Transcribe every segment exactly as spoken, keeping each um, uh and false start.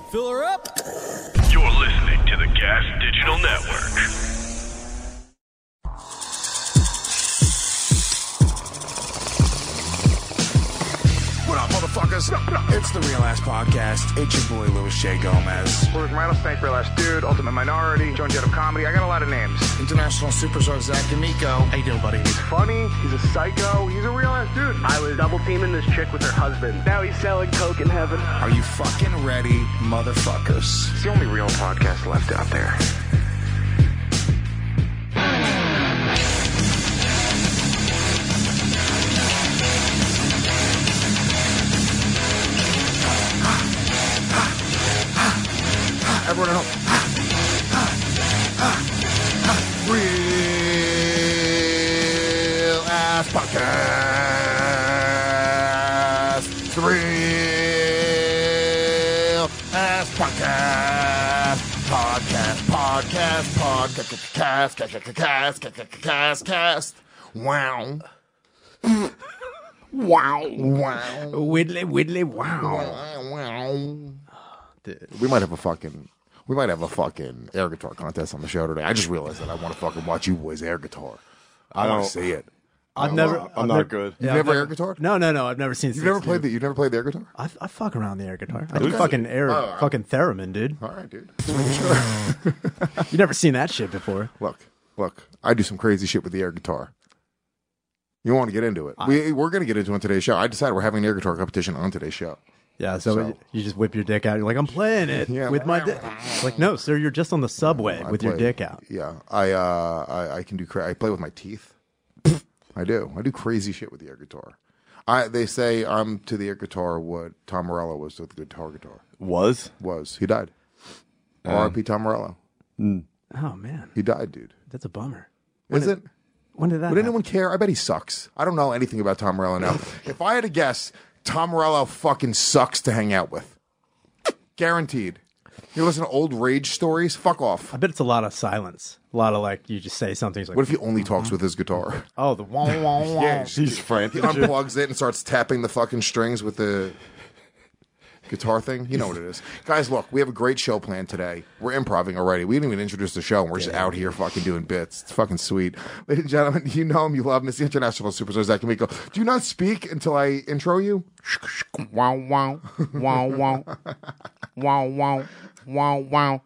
Fill her up. You're listening to the Gas Digital Network. What up, motherfuckers? It's the Real Ass Podcast. It's your boy, Louis J. Gomez. Where's Rattlesnake, Real Ass Dude, Ultimate Minority, Joan Jett of Comedy. I got a lot of names. International Superstar Zach D'Amico. How you doing, buddy? He's funny. He's a psycho. He's a real ass dude. I was double teaming this chick with her husband. Now he's selling coke in heaven. Are you fucking ready, motherfuckers? It's the only real podcast left out there. Everyone at home. Real Ass Podcast. It's the Real Ass Podcast. Podcast, podcast, podcast, cast, cast, cast, cast, cast, cast. Wow. Wow. Wow. Widdly, widdly, wow. Wow. Wow. We might have a fucking... We might have a fucking air guitar contest on the show today. I just realized that I want to fucking watch you boys air guitar. I, I want to see it. I've never. I'm I've not never, good. You've yeah, never I've air guitar? No, no, no. I've never seen. You've never played the. You've never played the air guitar? I, I fuck around the air guitar. I Okay. do fucking air, Oh, right. fucking theremin, dude. All right, dude. Just making sure. You never seen that shit before. Look, look. I do some crazy shit with the air guitar. You want to get into it? I, we we're gonna get into it on today's show. I decided we're having an air guitar competition on today's show. Yeah, so, So- you just whip your dick out. You're like, I'm playing it Yeah. with my dick. Like, no, sir, you're just on the subway I with your play- dick out. Yeah, I uh, I, I can do. Cra- I play with my teeth. I do. I do crazy shit with the air guitar. I they say I'm to the air guitar what Tom Morello was to the guitar guitar. Was? Was he died? R I P Tom Morello. Oh man, He died, dude. that's a bummer. Is it? When did that? Would happen? anyone care? I bet he sucks. I don't know anything about Tom Morello now. If I had to guess, Tom Morello fucking sucks to hang out with. Guaranteed. You listen to old rage stories? Fuck off. I bet it's a lot of silence. A lot of like, you just say something. He's like, What if he only talks with his guitar? oh, the wah wah wah. Yeah, He's He frantic. unplugs it and starts tapping the fucking strings with the guitar thing. You know what it is. Guys, look, we have a great show planned today. We're improvising already. We didn't even introduce the show, and we're just out here fucking doing bits. It's fucking sweet. Ladies and gentlemen, you know him, you love him. It's the international superstar, Zach D'Amico. Do you not speak until I intro you? Wow, wow, wow, wow, wow, wow, wow, wow.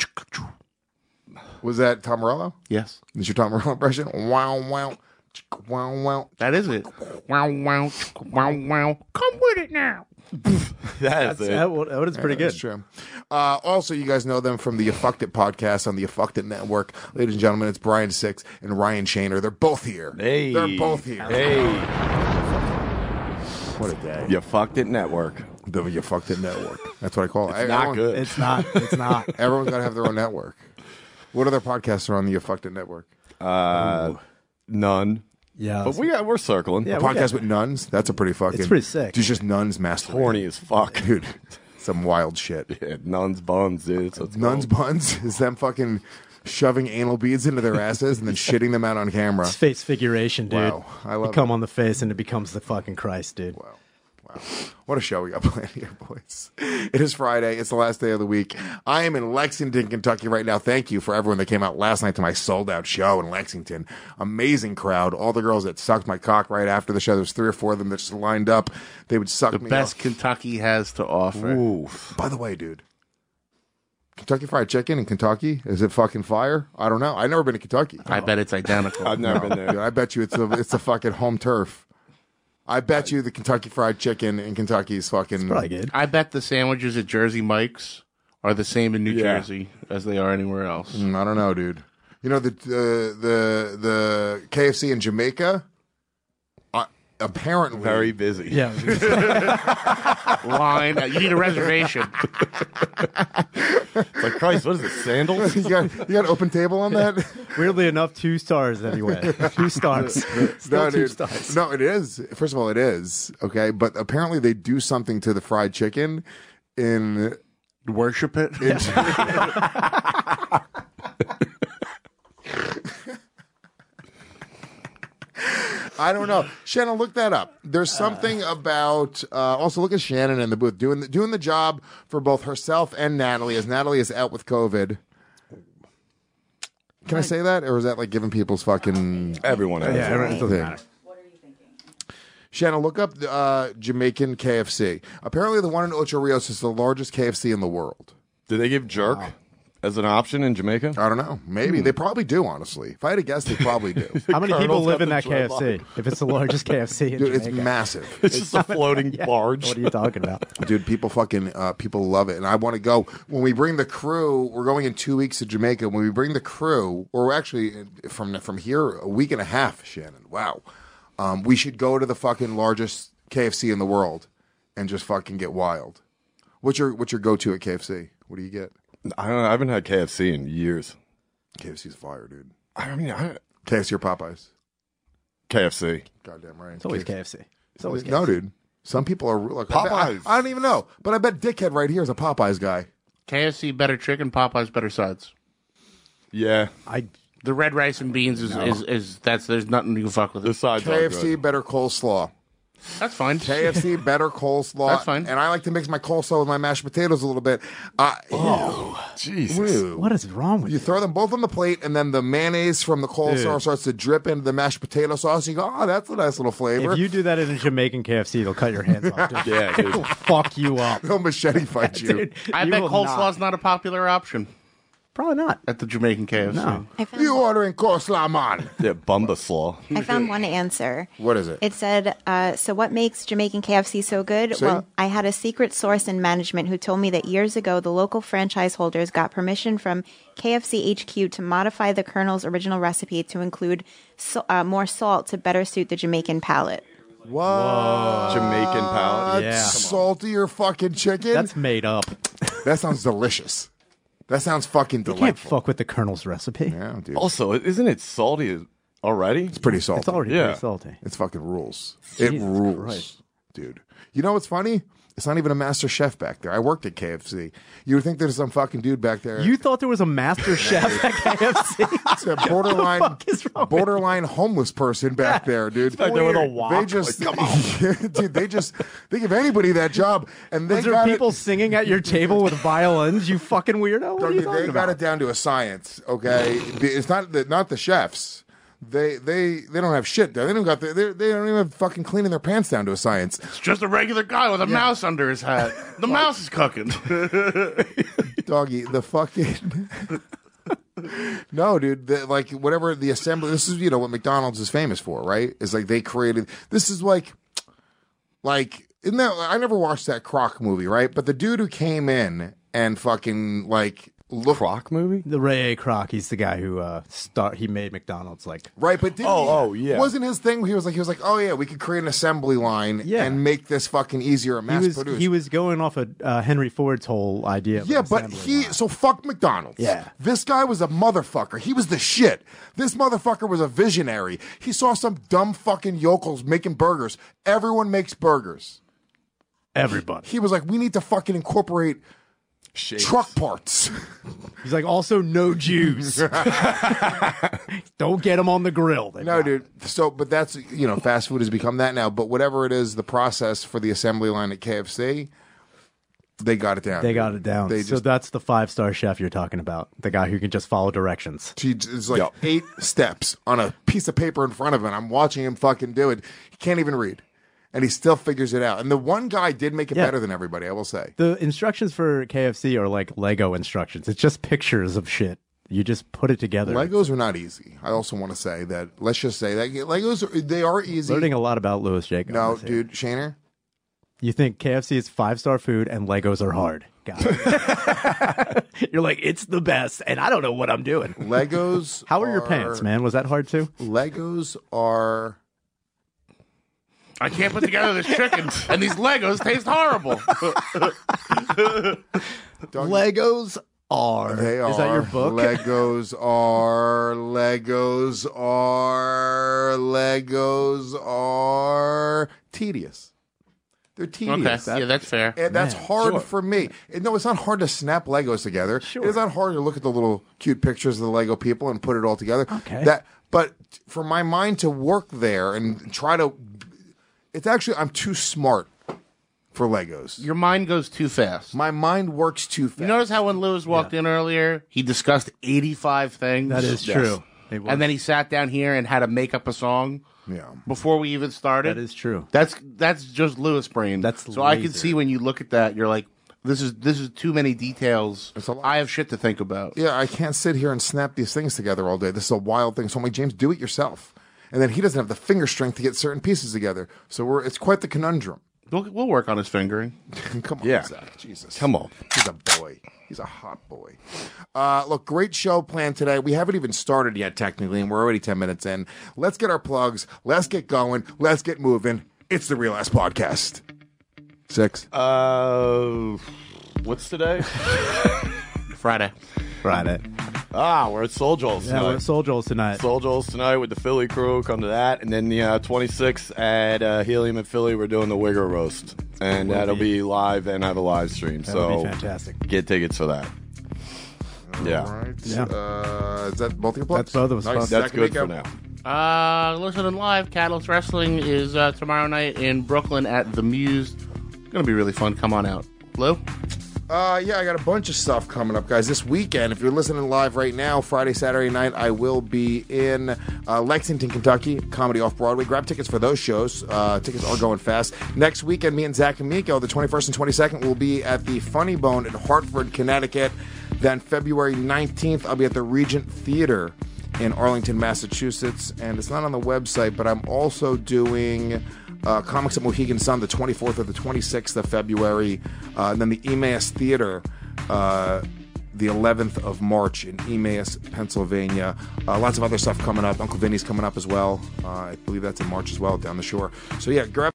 Was that Tom Morello? Yes, Is your Tom Morello impression? Wow, wow, wow, wow. that is it. Wow, wow, wow, wow. Come with it now. That's it. That, one- that is pretty That's good. true. Uh, also, you guys know them from the You Fucked It podcast on the You Fucked It network. Ladies and gentlemen, it's Brian Six and Ryan Shaner. They're both here. Hey. They're both here. Hey. What a day. You fucked it network. The You Fucked It network. That's what I call it. It's not Everyone- good. It's not. It's not. Everyone's got to have their own network. What other podcasts are on the You Fucked It network? Uh, none. Yeah. But we got, we're circling. Yeah, A we podcast got- with nuns? That's a pretty fucking... It's pretty sick. It's just nuns masturbating. Horny as fuck. Dude, some wild shit. Yeah, nuns buns, dude. So it's Nuns called. buns is them fucking shoving anal beads into their asses and then shitting them out on camera. It's face figuration, dude. Wow, I love You come it. on the face and it becomes the fucking Christ, dude. Wow. Wow. What a show we got planned here, boys. It is Friday. It's the last day of the week. I am in Lexington, Kentucky right now. Thank you for everyone that came out last night to my sold-out show in Lexington. Amazing crowd. All the girls that sucked my cock right after the show. There was three or four of them that just lined up. They would suck The me best off. Kentucky has to offer. Oof. By the way, dude, Kentucky Fried Chicken in Kentucky, is it fucking fire? I don't know. I've never been to Kentucky. I bet it's identical. I've never been Dude, there. I bet you it's a, it's a fucking home turf. I bet you the Kentucky Fried Chicken in Kentucky is fucking... Probably good. I bet the sandwiches at Jersey Mike's are the same in New Yeah. Jersey as they are anywhere else. Mm, I don't know, dude. You know the uh, the the K F C in Jamaica. Uh, apparently, Very busy. Yeah. Line, you need a reservation. It's like, Christ, what is it, sandals? you got you got an open table on that. Weirdly enough, two stars anyway. Two stars. Still No, two dude. stars. No, it is. First of all, it is okay, but apparently they do something to the fried chicken in. Worship it. in I don't know. Shannon, look that up. There's something about. Uh, also, look at Shannon in the booth doing the, doing the job for both herself and Natalie, as Natalie is out with COVID. Can I say that, or is that like giving people's fucking Everyone has Yeah, it. everyone- it doesn't thing? matter. Shannon, look up uh, Jamaican K F C. Apparently, the one in Ocho Rios is the largest K F C in the world. Do they give jerk as an option in Jamaica? I don't know. Maybe they probably do. Honestly, if I had to guess, they probably do. How many people Colonel's live got in the that K F C? If it's the largest K F C in Dude, it's Jamaica. massive. It's just a floating barge. What are you talking about? Dude, people fucking uh, people love it, and I want to go. When we bring the crew, we're going in two weeks to Jamaica. When we bring the crew, or we're actually from from here a week and a half. Shannon, wow, um, we should go to the fucking largest K F C in the world and just fucking get wild. What's your what's your go to at K F C? What do you get? I don't know. I haven't had K F C in years. K F C's fire, dude. I mean, I, K F C or Popeyes? K F C. Goddamn right. It's always K F C. It's always K F C. No, dude. Some people are like I, bet- I, Popeyes. I don't even know, but I bet Dickhead right here is a Popeyes guy. K F C better chicken, Popeyes better sides. Yeah. I The red rice and beans is, is, is that's there's nothing you can fuck with The it. sides K are F C good. better coleslaw. That's fine. K F C better coleslaw. That's fine. And I like to mix my coleslaw with my mashed potatoes a little bit. Uh, Jesus. ew. what is wrong with You you? throw them both on the plate, and then the mayonnaise from the coleslaw Dude. starts to drip into the mashed potato sauce. You go, oh, that's a nice little flavor. If you do that in a Jamaican K F C, they'll cut your hands off. Dude. Yeah, dude. They'll fuck you up. They'll machete fight you. Dude, I you bet will coleslaw's not. not a popular option Probably not. at the Jamaican K F C. No. I found, You ordering coleslaw, man. Yeah, Bumba Slaw. I found one answer. What is it? It said, uh, so what makes Jamaican K F C so good? See? Well, I had a secret source in management who told me that years ago, the local franchise holders got permission from K F C H Q to modify the Colonel's original recipe to include so, uh, more salt to better suit the Jamaican palate. What? Jamaican palate. Yeah. Saltier fucking chicken? That's made up. That sounds delicious. That sounds fucking You can't delightful. fuck with the Colonel's recipe. Yeah, dude. Also, isn't it salty already? It's pretty salty. It's already Yeah. pretty salty. It's fucking rules. it Jesus rules, Christ. dude. You know what's funny? It's not even a master chef back there. I worked at K F C. You would think there's some fucking dude back there. You thought there was a master chef at K F C? It's a borderline, fuck is wrong with borderline homeless person back there, dude. Back there with a They wok. just, Like, come dude. They just they give anybody that job, and they Was there got people it. singing at your table with violins? You fucking weirdo. What are you Dougie, talking they about? got it down to a science. Okay, it's not the not the chefs. They they they don't have shit there. They don't got the, they they don't even have fucking cleaning their pants down to a science. It's just a regular guy with a mouse under his hat. The mouse is cooking. Doggy, the fucking no, dude. The, like whatever the assembly. This is you know what McDonald's is famous for, right? Is like they created. This is like, like isn't that? I never watched that Croc movie, right? But the dude who came in and fucking like look Croc movie? The Ray A. Kroc, he's the guy who uh, start. He made McDonald's like right, but didn't Oh, he, oh, yeah. wasn't his thing? He was like he was like, oh yeah, we could create an assembly line Yeah. and make this fucking easier, he mass was. produced. He was going off of uh, Henry Ford's whole idea. Of Yeah, an but assembly he line. so fuck McDonald's. Yeah. This guy was a motherfucker. He was the shit. This motherfucker was a visionary. He saw some dumb fucking yokels making burgers. Everyone makes burgers. everybody. He was like, we need to fucking incorporate Shakes. truck parts. He's like, also no Jews. Don't get them on the grill. They No, got- dude. So, but that's, you know, fast food has become that now. But whatever it is, the process for the assembly line at K F C, they got it down. They got it down. They so just, that's the five star chef you're talking about. The guy who can just follow directions. he- it's like Yo. eight steps on a piece of paper in front of him. I'm watching him fucking do it. He can't even read. And he still figures it out. And the one guy did make it Yeah. better than everybody, I will say. The instructions for K F C are like Lego instructions. It's just pictures of shit. You just put it together. Legos are not easy. I also want to say that, let's just say that Legos, are, they are easy. Learning a lot about Louis Jacobs. No, here. dude, Shaner, You think K F C is five star food and Legos are hard. Got it. You're like, it's the best, and I don't know what I'm doing. Legos How are your pants, man? Was that hard too? Legos are... I can't put together this chicken, and these Legos taste horrible. Legos are. They are. Is that your book? Legos are. Legos are. Legos are tedious. They're tedious. Okay, yeah, that's fair. And that's Man, hard sure. for me. And no, it's not hard to snap Legos together. Sure. It's not hard to look at the little cute pictures of the Lego people and put it all together. Okay. That, but for my mind to work there and try to, it's actually I'm too smart for Legos. Your mind goes too fast. My mind works too fast. You notice how when Lewis walked in earlier, he discussed eighty-five things? That is Yes. true. It was. And then he sat down here and had to make up a song Yeah. before we even started. That is true. That's that's just Lewis brain. That's so I can laser. see when you look at that, you're like, this is this is too many details. It's a lot. I have shit to think about. Yeah, I can't sit here and snap these things together all day. This is a wild thing. So I'm like, James, do it yourself. And then he doesn't have the finger strength to get certain pieces together. So we're it's quite the conundrum. We'll, we'll work on his fingering. Come on, Yeah. Zach. Jesus. Come on. He's a boy. He's a hot boy. Uh, look, great show planned today. We haven't even started yet, technically, and we're already ten minutes in. Let's get our plugs. Let's get going. Let's get moving. It's the Real Ass Podcast. Six. Uh, what's today? Friday. Friday. ah, we're at Soul Joel's Yeah, tonight. we're at Soul Joel's tonight. Soul Joel's tonight with the Philly crew. Come to that. And then the uh, twenty-sixth at uh, Helium in Philly, we're doing the Wigger Roast. And will that'll be- be live and have a live stream. That'll so be fantastic. get tickets for that. Yeah. All right. Yeah. Uh, is that both your plugs? That's both of us. Nice. That's Zach good for Amico? now. Uh, listening live, Catalyst Wrestling is uh, tomorrow night in Brooklyn at The Muse. Gonna be really fun. Come on out. Lou? Uh, yeah, I got a bunch of stuff coming up, guys. This weekend, if you're listening live right now, Friday, Saturday night, I will be in uh, Lexington, Kentucky, Comedy Off Broadway. Grab tickets for those shows. Uh, tickets are going fast. Next weekend, me and Zach Amico, the twenty-first and twenty-second, will be at the Funny Bone in Hartford, Connecticut. Then February nineteenth, I'll be at the Regent Theater in Arlington, Massachusetts. And it's not on the website, but I'm also doing uh, Comics at Mohegan Sun the twenty-fourth or the twenty-sixth of February. Uh, and then the Emmaus Theater uh, the eleventh of March in Emmaus, Pennsylvania. Uh, lots of other stuff coming up. Uncle Vinny's coming up as well. Uh, I believe that's in March as well, down the shore. So yeah, grab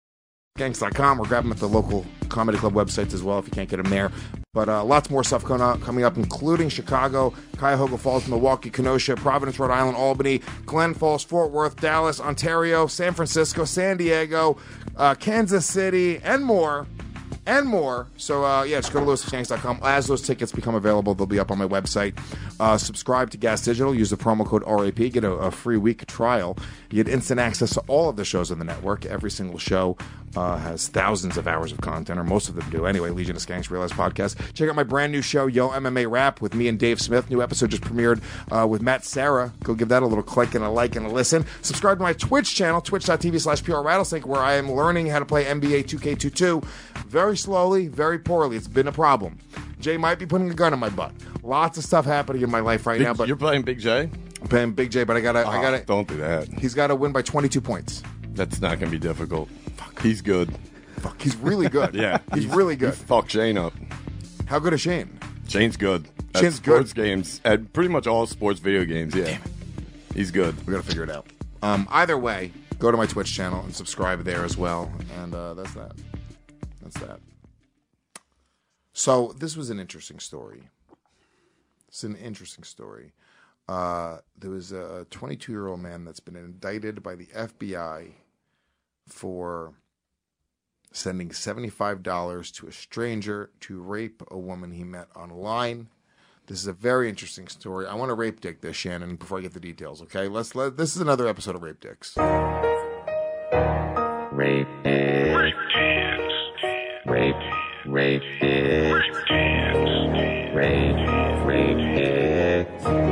gangs dot com or grab them at the local comedy club websites as well if you can't get them there. But uh, lots more stuff coming up, coming up, including Chicago, Cuyahoga Falls, Milwaukee, Kenosha, Providence, Rhode Island, Albany, Glen Falls, Fort Worth, Dallas, Ontario, San Francisco, San Diego, uh, Kansas City, and more. And more. So, uh, yeah, just go to lewis gangs dot com. As those tickets become available, they'll be up on my website. Uh, subscribe to Gas Digital. Use the promo code R A P. Get a, a free week trial. You get instant access to all of the shows on the network. Every single show uh, has thousands of hours of content, or most of them do. Anyway, Legion of Skanks Real Ass Podcast. Check out my brand new show, Yo M M A Rap, with me and Dave Smith. New episode just premiered uh, with Matt Sarah. Go give that a little click and a like and a listen. Subscribe to my Twitch channel, twitch dot t v slash P R Rattlesnake, where I am learning how to play N B A two K twenty-two. Very slowly, very poorly. It's been a problem. Jay might be putting a gun in my butt. Lots of stuff happening in my life right Big- now, but you're playing Big J? I'm playing Big J, but I gotta, I Oh, gotta. don't do that. He's got to win by twenty-two points. That's not going to be difficult. He's good. Fuck, he's really good. Yeah. he's really good. Fuck Shane up. How good is Shane? Shane's good. At Shane's sports good. games. At pretty much all sports video games, yeah. He's good. We gotta figure it out. Um, either way, go to my Twitch channel and subscribe there as well. And uh, that's that. That's that. So this was an interesting story. It's an interesting story. Uh, there was a twenty-two-year-old man that's been indicted by the F B I for sending seventy-five dollars to a stranger to rape a woman he met online. This is a very interesting story. I want to rape dick this, Shannon, before I get the details, okay? Let's let this is another episode of Rape Dicks. Rape it. Rape, rape it. Rape, rape it.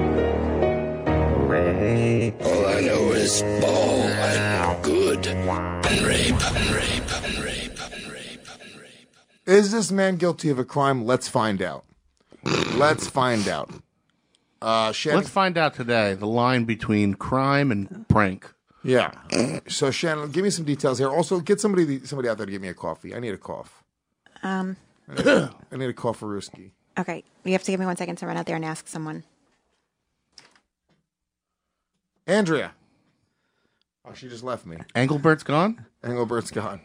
Rape. All I know is ball and good and rape and rape and rape and rape and rape. Is this man guilty of a crime? Let's find out. Let's find out. Uh, Shannon, Let's find out today the line between crime and prank. yeah. So Shannon, give me some details here. Also, get somebody somebody out there to get me a coffee. I need a cough. Um, I need a, I need a cough-a-rooski. okay, you have to give me one second to run out there and ask someone. Andrea. Oh, she just left me. Engelbert's gone? Engelbert's gone.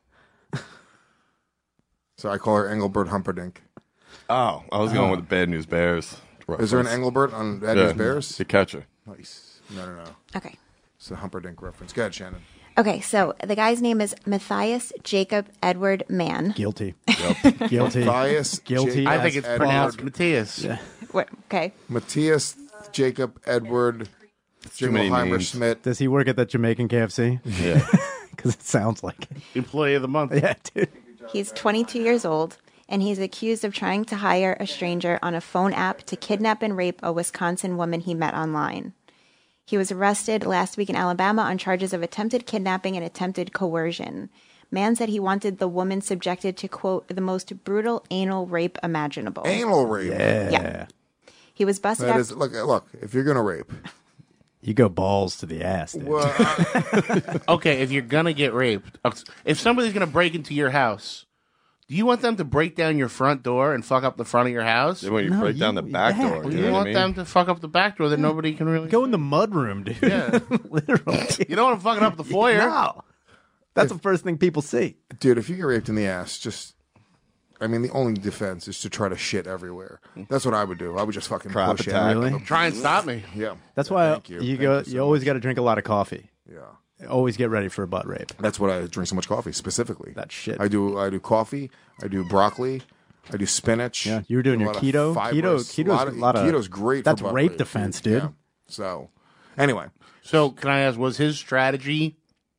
So I call her Engelbert Humperdinck. Oh, I was going with the Bad News Bears. Is there an Engelbert on Bad Yeah, News Bears? The catcher. Nice. No, no, no. Okay. It's a Humperdinck reference. Go ahead, Shannon. Okay, so the guy's name is Matthias Jacob Edward Mann. Guilty. Yep. Guilty. Matthias Guilty. Jacob I think it's Edward- pronounced Matthias. Yeah. Wait, okay. Matthias Jacob Edward too many Jingleheimer names. Schmidt. Does he work at the Jamaican K F C? Yeah. Because it sounds like it. Employee of the month. Yeah, dude. He's twenty-two years old, and he's accused of trying to hire a stranger on a phone app to kidnap and rape a Wisconsin woman he met online. He was arrested last week in Alabama on charges of attempted kidnapping and attempted coercion. Mann said he wanted the woman subjected to, quote, the most brutal anal rape imaginable. Anal rape. Yeah. Yeah. He was busted That after- is, look, look, if you're going to rape, You go balls to the ass, dude. well, uh, Okay, if you're gonna get raped, if somebody's gonna break into your house, do you want them to break down your front door and fuck up the front of your house? Then when you No, break down you- the back yeah. door, Or you you know what I want mean? them to fuck up the back door that nobody can really Go in the mudroom, dude. Yeah. Literally. You don't want to fucking up the foyer. No. That's the first thing people see. dude, if you get raped in the ass, just, I mean, the only defense is to try to shit everywhere. That's what I would do. I would just fucking Crap push attack. it. Really? Try and stop me. Yeah. That's Yeah, why thank you, you. Thank go. you You, so always much. got to drink a lot of coffee. Yeah. Always get ready for a butt rape. That's what I drink so much coffee specifically. That shit. I do. I do coffee. I do broccoli. I do spinach. Yeah, you were doing a your lot of keto. Keto. fibrous, Keto's lot of, a lot of. keto's great. That's for butt rape rape, defense, dude. Yeah. So, anyway, So, can I ask, was his strategy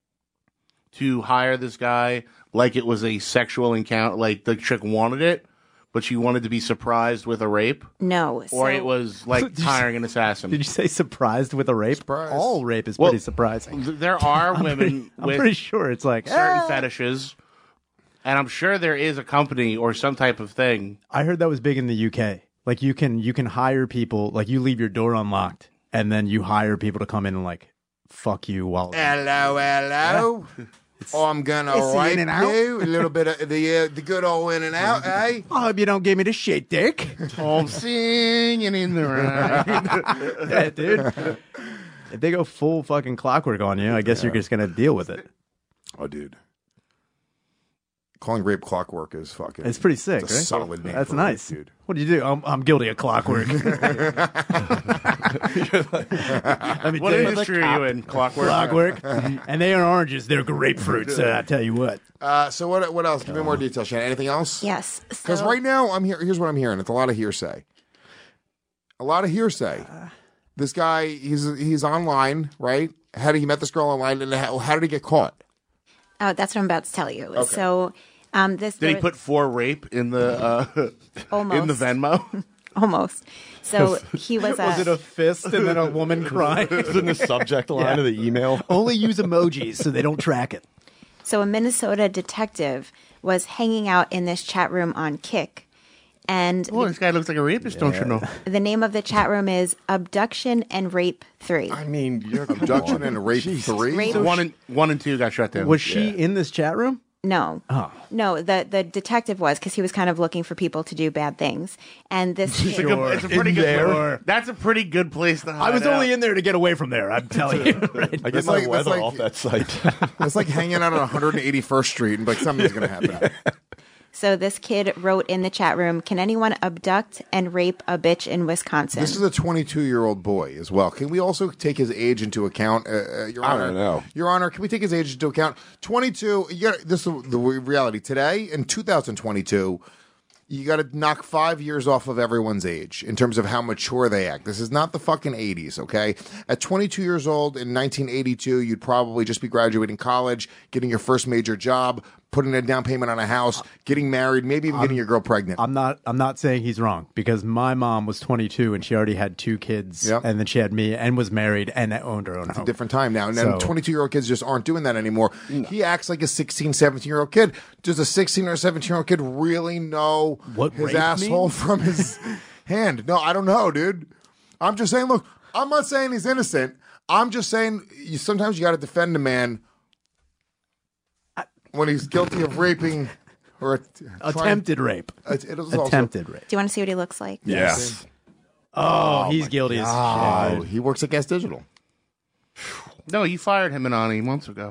to hire this guy like it was a sexual encounter, like the chick wanted it, but she wanted to be surprised with a rape? No. Or so- it was like Did you hiring an assassin? Did you say surprised with a rape? Surprise. All rape is Well, pretty surprising. Th- There are women I'm with pretty sure it's like certain "Ah." fetishes, and I'm sure there is a company or some type of thing. I heard that was big in the U K. Like you can you can hire people. Like you leave your door unlocked, and then you hire people to come in and like fuck you while. hello, hello. I'm gonna It's the in rape and out. you. A little bit of the uh, the good old in and out, eh? I hope you don't give me the shit, dick. I'm singing in the rain. Yeah, dude. If they go full fucking clockwork on you, I guess you're just gonna deal with it. Oh, dude. Calling rape clockwork is fucking. It's pretty sick, it's a right? solid name. That's for nice, rape, dude. What do you do? I'm, I'm guilty of clockwork. Let me What tell you, industry are you in? Clockwork? clockwork, and they aren't oranges; they're grapefruits. Uh, I tell you what. Uh, so what? What else? Give me more details, Shannon. Anything else? Yes. Because so- right now, I'm here. Here's what I'm hearing. It's a lot of hearsay. A lot of hearsay. This guy, he's he's online, right? How did he met this girl online, and how, how did he get caught? Oh, that's what I'm about to tell you. So, um, this Did he there- put for rape in the uh, almost in the Venmo? almost. So he was. Was uh, it a fist and then a woman crying? It's in the subject line of the email. Only use emojis so they don't track it. So a Minnesota detective was hanging out in this chat room on Kick, and Oh, this guy looks like a rapist, don't you know? the name of the chat room is Abduction and Rape Three. I mean, you're Abduction and rape three. Rape- One and one and two got shut down. Was she in this chat room? No, Oh. no, the the detective was because he was kind of looking for people to do bad things, and this It's a, kid, good, it's a pretty In good. there. That's a pretty good place to hide I was only out. in there to get away from there. I'm telling you. Right? I get That's my like- that's weather like- off that site. It's like hanging out on one hundred eighty-first Street and like something's gonna happen. So this kid wrote in the chat room, "Can anyone abduct and rape a bitch in Wisconsin?" This is a twenty-two-year-old boy as well. Can we also take his age into account, uh, uh, Your I Honor? don't know. Your Honor, can we take his age into account? twenty-two. You got this is the reality today in two thousand twenty-two. You got to knock five years off of everyone's age in terms of how mature they act. This is not the fucking eighties, okay? At twenty-two years old in nineteen eighty-two, you'd probably just be graduating college, getting your first major job, putting a down payment on a house, getting married, maybe even getting your girl pregnant. I'm not. I'm not saying he's wrong because my mom was twenty-two and she already had two kids, Yep. and then she had me and was married and owned her own It's a home. different time now. And So- twenty-two-year-old kids just aren't doing that anymore. He acts like a sixteen, seventeen-year-old kid. Does a sixteen or seventeen-year-old kid really know What his rape asshole means? from his hand? No, I don't know, dude. I'm just saying, look, I'm not saying he's innocent. I'm just saying you, sometimes you got to defend a man when he's guilty of raping or a, trying- Attempted rape. It, it is also- Attempted rape. Do you want to see what he looks like? Yes. Oh, he's guilty as Oh, shit. he works at Gas Digital. No, you fired him and Ani months ago.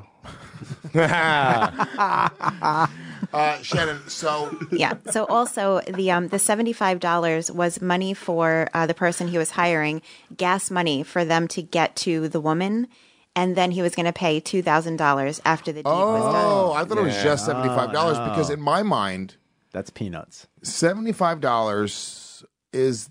Uh, Shannon, so Yeah. So also the um the seventy-five dollars was money for uh, the person he was hiring, gas money for them to get to the woman, and then he was going to pay two thousand dollars after the deed was done. Oh, I thought it was Yeah. just seventy-five dollars Oh, no. because in my mind, That's peanuts. seventy-five dollars is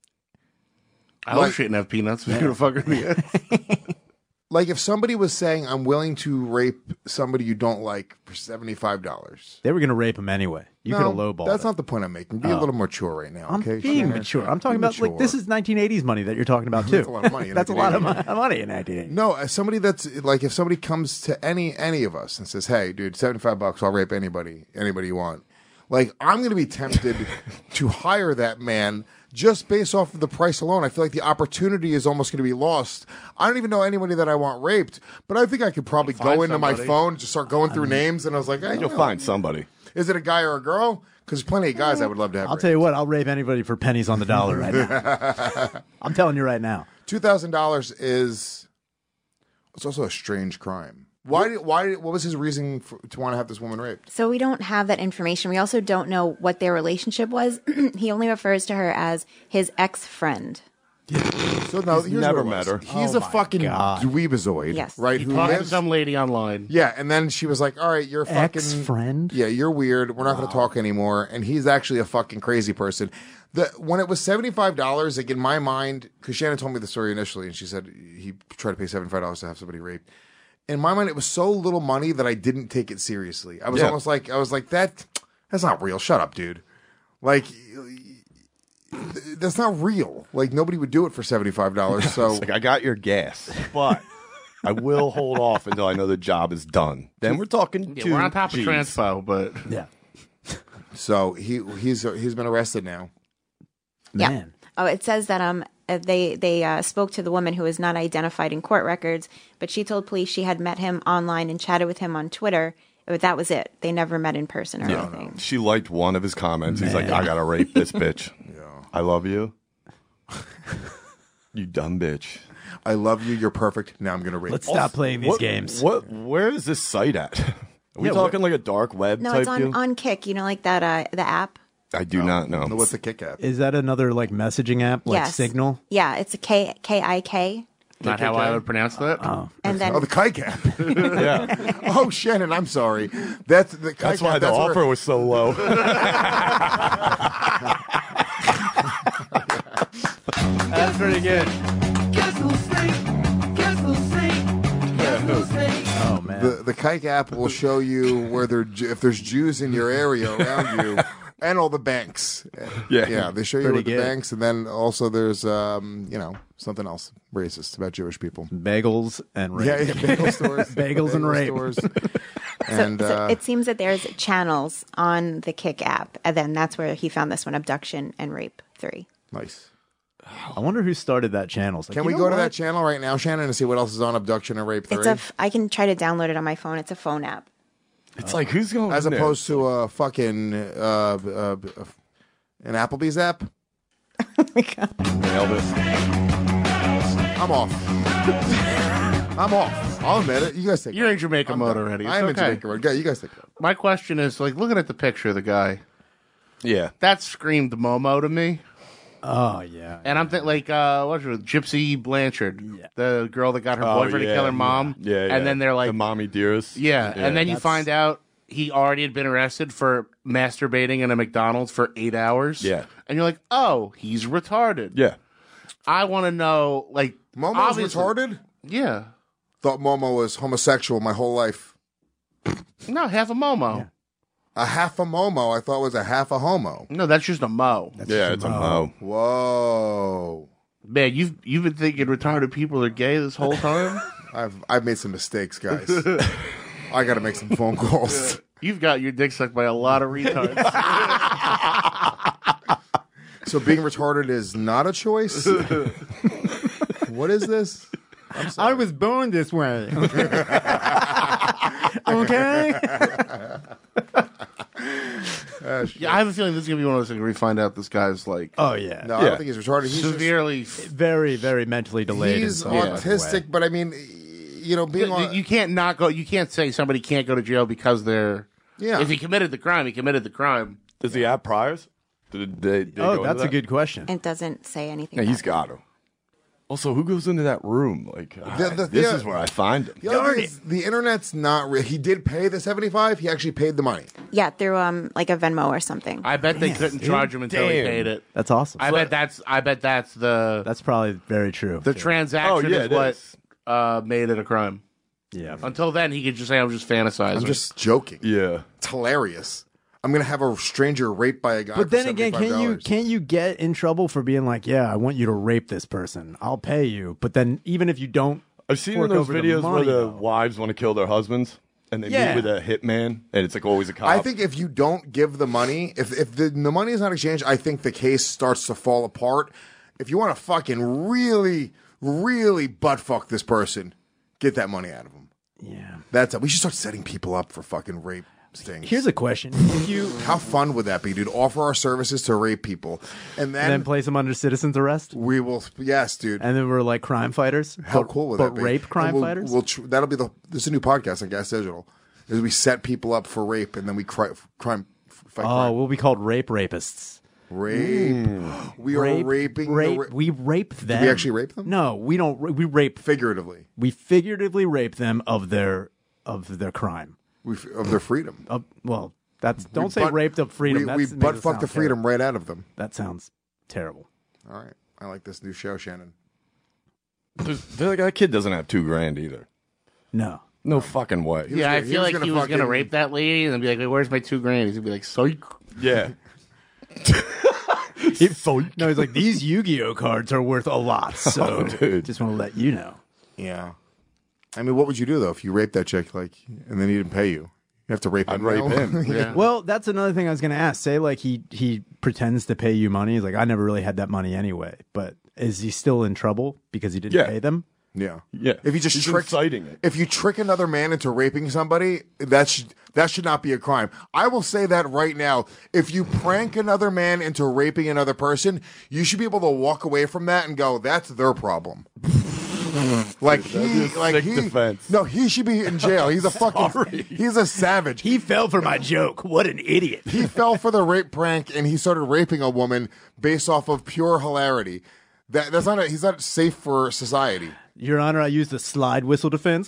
I hope Like- she didn't have peanuts. We're gonna fuck her in the ass. like if somebody was saying, I'm willing to rape somebody you don't like for seventy-five dollars. They were going to rape him anyway. You could have lowballed That's it. not the point I'm making. Be a little mature right now, I'm okay? being Shannon? mature. I'm talking Be about like this mature. is nineteen eighties money that you're talking about too. That's a lot of money in That's a lot of nineteen mo- money in nineteen eighty. No, as somebody that's like, if somebody comes to any any of us and says, "Hey, dude, seventy-five bucks, I'll rape anybody, anybody you want," like I'm going to be tempted to hire that man just based off of the price alone. I feel like the opportunity is almost going to be lost. I don't even know anybody that I want raped, but I think I could probably go Find into my somebody. phone, just start going through names, and I was like, hey, You'll you know, find somebody. Is it a guy or a girl? Because there's plenty of guys I would love to have. I'll tell you what, I'll rape anybody for pennies on the dollar right now. I'm telling you right now. Two thousand dollars is. It's also a strange crime. Why did why did, what was his reason for, to want to have this woman raped? So we don't have that information. We also don't know what their relationship was. He only refers to her as his ex-friend. So no, here's never what it met was. her. He's Oh a my fucking God. dweebazoid, Yes. right? He Who talked to lives? some lady online. Yeah, and then she was like, "All right, you're a fucking Ex-friend? Yeah, you're weird. We're not going to talk anymore." And he's actually a fucking crazy person. The when it was seventy five dollars, like in my mind, because Shannon told me the story initially, and she said he tried to pay seventy five dollars to have somebody raped. In my mind, it was so little money that I didn't take it seriously. I was Yeah. almost like, I was like, that that's not real. Shut up, dude. Like. That's not real. Like nobody would do it for seventy five dollars. So It's like I got your gas, but I will hold off until I know the job is done. Then we're talking. Yeah, two we're on top of G's. transpo, but Yeah. so he he's he's been arrested now. Yeah. Man. Oh, it says that um uh, they they uh, spoke to the woman who was not identified in court records, but she told police she had met him online and chatted with him on Twitter. But that was it. They never met in person or anything. She liked one of his comments. He's like, Man. I gotta rape this bitch. I love you. You dumb bitch. I love you. You're perfect. Now I'm gonna rape. Let's you. stop playing these What, games. What? Where is this site at? Are we Yeah, talking like a dark web No, type it's on, deal? on Kick. You know, like that uh, the app. I do not know. No, what's the kick app? Is that another like messaging app like Yes. Signal? Yeah, it's a K K I K. not how I would pronounce that. And then Oh, the kike app. Yeah, Oh, Shannon, I'm sorry. That's the kike that's why app. the That's offer where- was so low. That's pretty good. Oh man. the the kike app will show you where there if there's Jews in your area around you. And all the banks. Yeah. Yeah, they show you Pretty with the good. banks, and then also there's, um, you know, something else racist about Jewish people. Bagels and rape. Yeah, yeah, bagel stores. Bagels and rape. stores. so, And, so uh, it seems that there's channels on the Kick app, and then that's where he found this one: abduction and rape three. nice. I wonder who started that channel. It's like, Can you we know go to what? that channel right now, Shannon, and see what else is on abduction and rape three? It's a. F- I can try to download it on my phone. It's a phone app. It's like who's going As in there? opposed to a fucking uh, uh, an Applebee's app. Nailed it. I'm off. I'm off. I'll admit it. You guys take. You're it. in Jamaica I'm mode done. already. It's I'm in okay. Jamaica mode. Yeah, you guys take it. My question is, like, looking at the picture of the guy, Yeah. that screamed Momo to me. Oh yeah. And I'm thinking, like, uh, what's her, Gypsy Blanchard, Yeah. the girl that got her Oh, boyfriend yeah, to kill her mom. Yeah, yeah. And then they're like, the mommy dearest. yeah. And then you that's- find out he already had been arrested for masturbating in a McDonald's for eight hours. Yeah. And you're like, oh, he's retarded. Yeah. I want to know, like, Momo's obviously- retarded. Yeah. Thought Momo was homosexual my whole life. No, half a Momo. A half a Momo, I thought was a half a homo. No, that's just a Mo. Yeah, it's a mo. Whoa. Man, you've you've been thinking retarded people are gay this whole time? I've I've made some mistakes, guys. I got to make some phone calls. You've got your dick sucked by a lot of retards. So being retarded is not a choice. What is this? I was born this way. Okay. Uh, sh- Yeah, I have a feeling this is gonna be one of those things where we find out this guy's like Oh yeah. no, I Yeah. don't think he's retarded. He's just- severely. Very, very mentally delayed. in he's some type of autistic, way. but I mean, you know, being You, on, you can't not go. You can't say somebody can't go to jail because they're. yeah. If he committed the crime, he committed the crime. Does he have priors? Did they, they Oh, go that's into a that? good question. It doesn't say anything. Yeah, about he's it. got to. Also, who goes into that room? Like, all The- right, the- this yeah. is where I find him. The other thing is, the internet's not real. He did pay the seventy-five. He actually paid the money. Yeah, through um like a Venmo or something. I bet they couldn't dude. charge him until he Damn. paid it. That's awesome. I bet that's. I bet that's the That's probably very true. the transaction Oh, yeah, is it what is. uh, made it a crime. yeah. Until then, he could just say, "I'm just fantasizing." I'm just joking. Yeah. It's hilarious. I'm gonna have a stranger raped by a guy. But for then again, can't you seventy-five dollars. can't you get in trouble for being like, yeah, I want you to rape this person. I'll pay you. But then even if you don't, I've seen fork in those over the videos money, where the though. wives want to kill their husbands and they Yeah. meet with a hitman and it's like always a cop. I think if you don't give the money, if if the, the money is not exchanged, I think the case starts to fall apart. If you want to fucking really, really butt fuck this person, get that money out of them. yeah. That's it. We should start setting people up for fucking rape stings. Here's a question: If you How fun would that be, dude? Offer our services to rape people, and then, then place them under citizen's arrest, we will. Yes, dude. and then we're like crime fighters. How but, cool would but that be? rape crime And we'll, fighters? We'll tr- that'll be the. This is a new podcast on Gas Digital. Is we set people up for rape, and then we cri- crime fight oh, crime. we'll be called rape rapists. Rape. We are Rape, raping. rape. The ra- we rape them. we actually rape them? No, we don't. ra- We rape. figuratively. We figuratively rape them of their of their crime. We f- of their freedom. Of, well, that's don't We say butt- raped of freedom. We, That's, we makes butt it fuck sound the freedom terrible. right out of them. That sounds terrible. All right. I like this new show, Shannon. There's, there's- that kid doesn't have two grand either. No. No fucking way. was yeah, I gonna- he feel was like gonna he was going to fucking- rape that lady and then be like, "Wait, where's my two grand?" He's going to be like, "Psych." Yeah. No, he's like, these Yu-Gi-Oh cards are worth a lot, so Oh, dude. just want to let you know. Yeah. I mean, what would you do though if you raped that chick, like, and then he didn't pay you? You have to rape I'd him. rape now? him. Yeah. Well, that's another thing I was going to ask. Say, like, he he pretends to pay you money. He's like, I never really had that money anyway. But is he still in trouble because he didn't Yeah. pay them? Yeah. Yeah. If you just He's trick, inciting it. if you trick another man into raping somebody, that should that should not be a crime. I will say that right now. If you prank another man into raping another person, you should be able to walk away from that and go, "That's their problem." Like That'd he, be a like sick he, defense. no, he should be in jail. He's a fucking, he's a savage. He fell for my joke. What an idiot. He fell for the rape prank and he started raping a woman based off of pure hilarity. That that's not a, he's not safe for society. Your Honor, I used the slide whistle defense.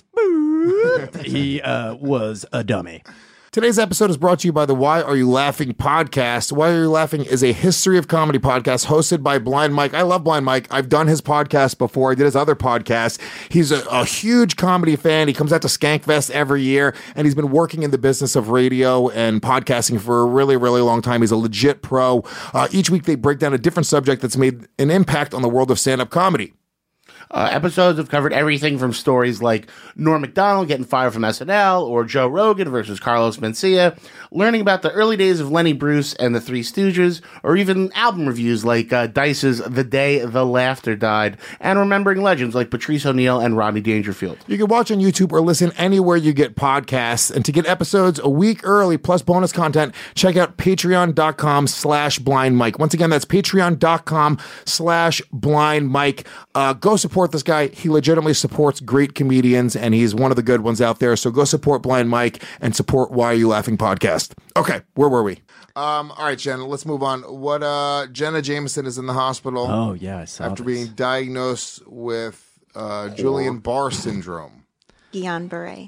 He uh, was a dummy. Today's episode is brought to you by the Why Are You Laughing podcast. Why Are You Laughing is a history of comedy podcast hosted by Blind Mike. I love Blind Mike. I've done his podcast before. I did his other podcast. He's a, a huge comedy fan. He comes out to Skankfest every year, and he's been working in the business of radio and podcasting for a really, really long time. He's a legit pro. Uh, each week they break down a different subject that's made an impact on the world of stand-up comedy. Uh, episodes have covered everything from stories like Norm Macdonald getting fired from S N L or Joe Rogan versus Carlos Mencia, learning about the early days of Lenny Bruce and the Three Stooges, or even album reviews like uh, Dice's The Day the Laughter Died, and remembering legends like Patrice O'Neill and Rodney Dangerfield. You can watch on YouTube or listen anywhere you get podcasts. And to get episodes a week early plus bonus content, check out patreon.com slash blind Mike. Once again, that's patreon.com slash blind Mike. Uh, go support this guy. He legitimately supports great comedians, and he's one of the good ones out there. So go support Blind Mike and support Why Are You Laughing podcast. Okay, where were we? Um, all right, Jenna, let's move on. What uh Jenna Jameson is in the hospital Oh, yeah, I saw after this. being diagnosed with uh Julian Barr syndrome. Guillain-Barré.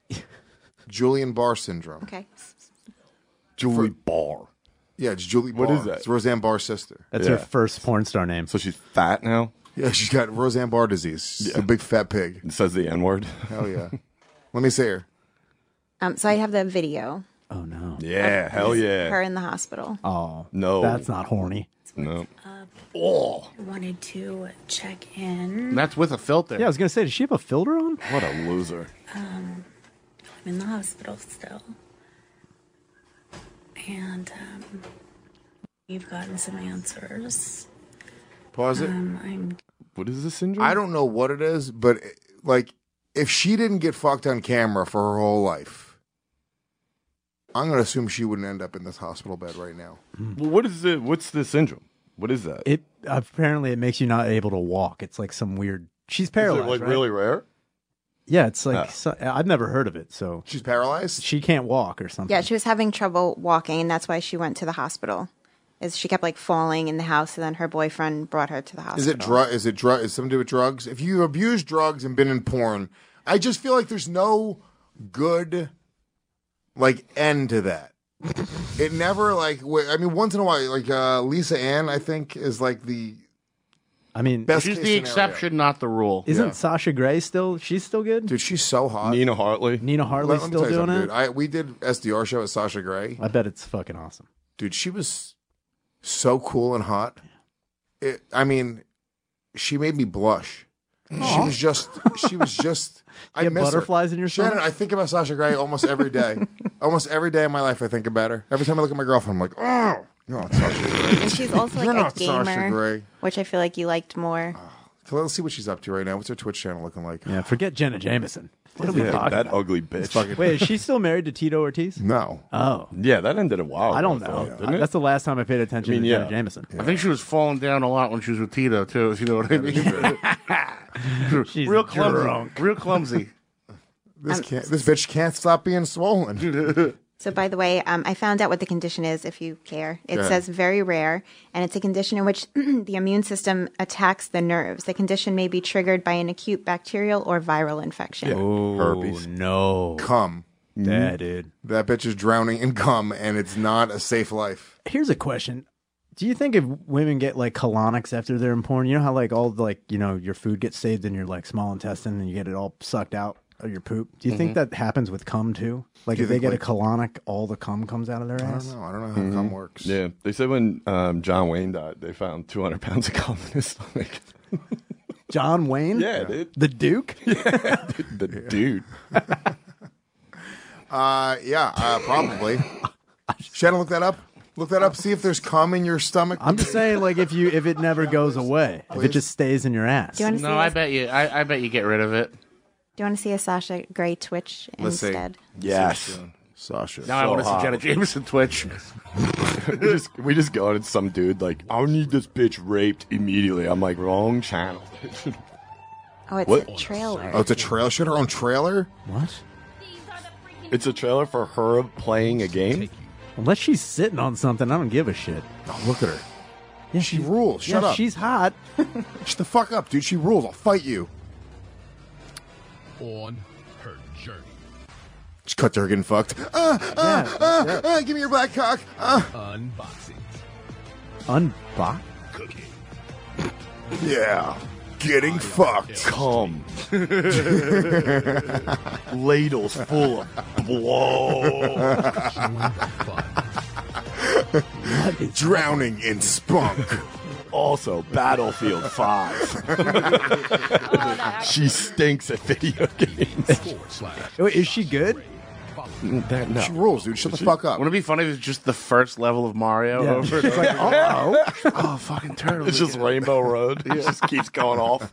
Julian Barr syndrome. Okay. Julie Barr. Yeah, it's Julie What Barr. is that? It's Roseanne Barr's sister. That's Yeah. her first porn star name. So she's fat now? Yeah, she's got Roseanne Barr disease. She's a big fat pig. It says the N word. Hell yeah. Let me see her. Um, so I have the video. Oh, no. Yeah, hell Her yeah. in the hospital. Oh, No. that's not horny. No. I wanted to check in. And that's with a filter. Yeah, I was going to say, does she have a filter on? What a loser. Um, I'm in the hospital still. And um, we've gotten some answers. Pause it. Um, I'm What is this syndrome? I don't know what it is, but like, if she didn't get fucked on camera for her whole life, I'm going to assume she wouldn't end up in this hospital bed right now. Well, what is it? What's the syndrome? What is that? It apparently it makes you not able to walk. It's like some weird. She's Is paralyzed. it like right? really rare? Yeah, it's like Oh. so, I've never heard of it. So She's paralyzed? she can't walk or something. Yeah, she was having trouble walking, and that's why she went to the hospital. Is she kept like falling in the house, and then her boyfriend brought her to the hospital. Is it drug? Is it drug? Is something to do with drugs? If you abuse drugs and been in porn, I just feel like there's no good like end to that. It never like. I mean, once in a while, like uh, Lisa Ann, I think is like the. I mean, best she's case the scenario. exception, not the rule. Isn't Yeah. Sasha Grey still? She's still good. Dude, she's so hot. Nina Hartley. Nina Hartley's Let- let me still tell you doing something, it. Dude. I, we did S D R show with Sasha Grey. I bet it's fucking awesome. Dude, she was so cool and hot. It, I mean, she made me blush. She was just. She was just. I You get miss her. butterflies in your Shannon, stomach? I think about Sasha Grey almost every day. Almost every day of my life, I think about her. Every time I look at my girlfriend, I'm like, oh, you're not Sasha Grey. And she's also You're like a not Sasha gamer, Grey. which I feel like you liked more. So let's see what she's up to right now. What's her Twitch channel looking like? Yeah, forget Jenna Jameson. What are we Yeah, talking that about? ugly bitch. Fucking- Wait, is she still married to Tito Ortiz? No. Oh, Yeah, that ended a while. I don't ago, know. though, didn't it? That's the last time I paid attention I mean, to yeah. Jenna Jameson. I think she was falling down a lot when she was with Tito too. If you know what I mean. She's real clumsy. drunk. Real clumsy. This can't. This bitch can't stop being swollen. So, by the way, um, I found out what the condition is, if you care. It Go ahead. says very rare, and it's a condition in which the immune system attacks the nerves. The condition may be triggered by an acute bacterial or viral infection. Oh, Herpes. no. Cum. Yeah, dude. That bitch is drowning in cum, and it's not a safe life. Here's a question. Do you think if women get like colonics after they're in porn, you know how like all the, like, you know, your food gets saved in your like small intestine and you get it all sucked out of your poop? Do you think that happens with cum too? Like Do you if they think, get like- a colonic, all the cum comes out of their I ass? don't know. I don't know how cum works. Yeah, they said when um, John Wayne died, they found two hundred pounds of cum in his stomach. John Wayne? Yeah, dude. The Duke? The dude. Uh, yeah, uh, probably. Shannon, look that up. Look that up. See if there's cum in your stomach. I'm just saying, like, if you if it never goes away, if it Please? just stays in your ass. Do you want to see? No, a, I bet you. I, I bet you get rid of it. Do you want to see a Sasha Grey Twitch Let's see. instead? Yes. Sasha. Now I want to see hot. Jenna Jameson Twitch. we just we just go to some dude like, I need this bitch raped immediately. I'm like, wrong channel. Oh, it's What? a trailer. Oh, it's a trail. She had her own trailer. What? It's a trailer for her playing a game. Unless she's sitting on something, I don't give a shit. Oh, look at her. Yeah, She rules. Shut yeah, up. She's hot. Shut the fuck up, dude. She rules. I'll fight you. On her journey. She cut to her getting fucked. Uh, uh, Yeah, uh, yeah. uh, give me your black cock. Uh. Unboxing. Unbox? Cooking. Yeah. Getting fucked. Come. Ladles full of blow. Fun. Drowning in spunk. Also, Battlefield five. She stinks at video games. Forward slash. Wait, is she good? That, no. She rules, dude. Shut the fuck up. Wouldn't it be funny if it's just the first level of Mario Yeah. over? She's like, oh, Oh, fucking turtle! It's just Rainbow Road. It just keeps going off.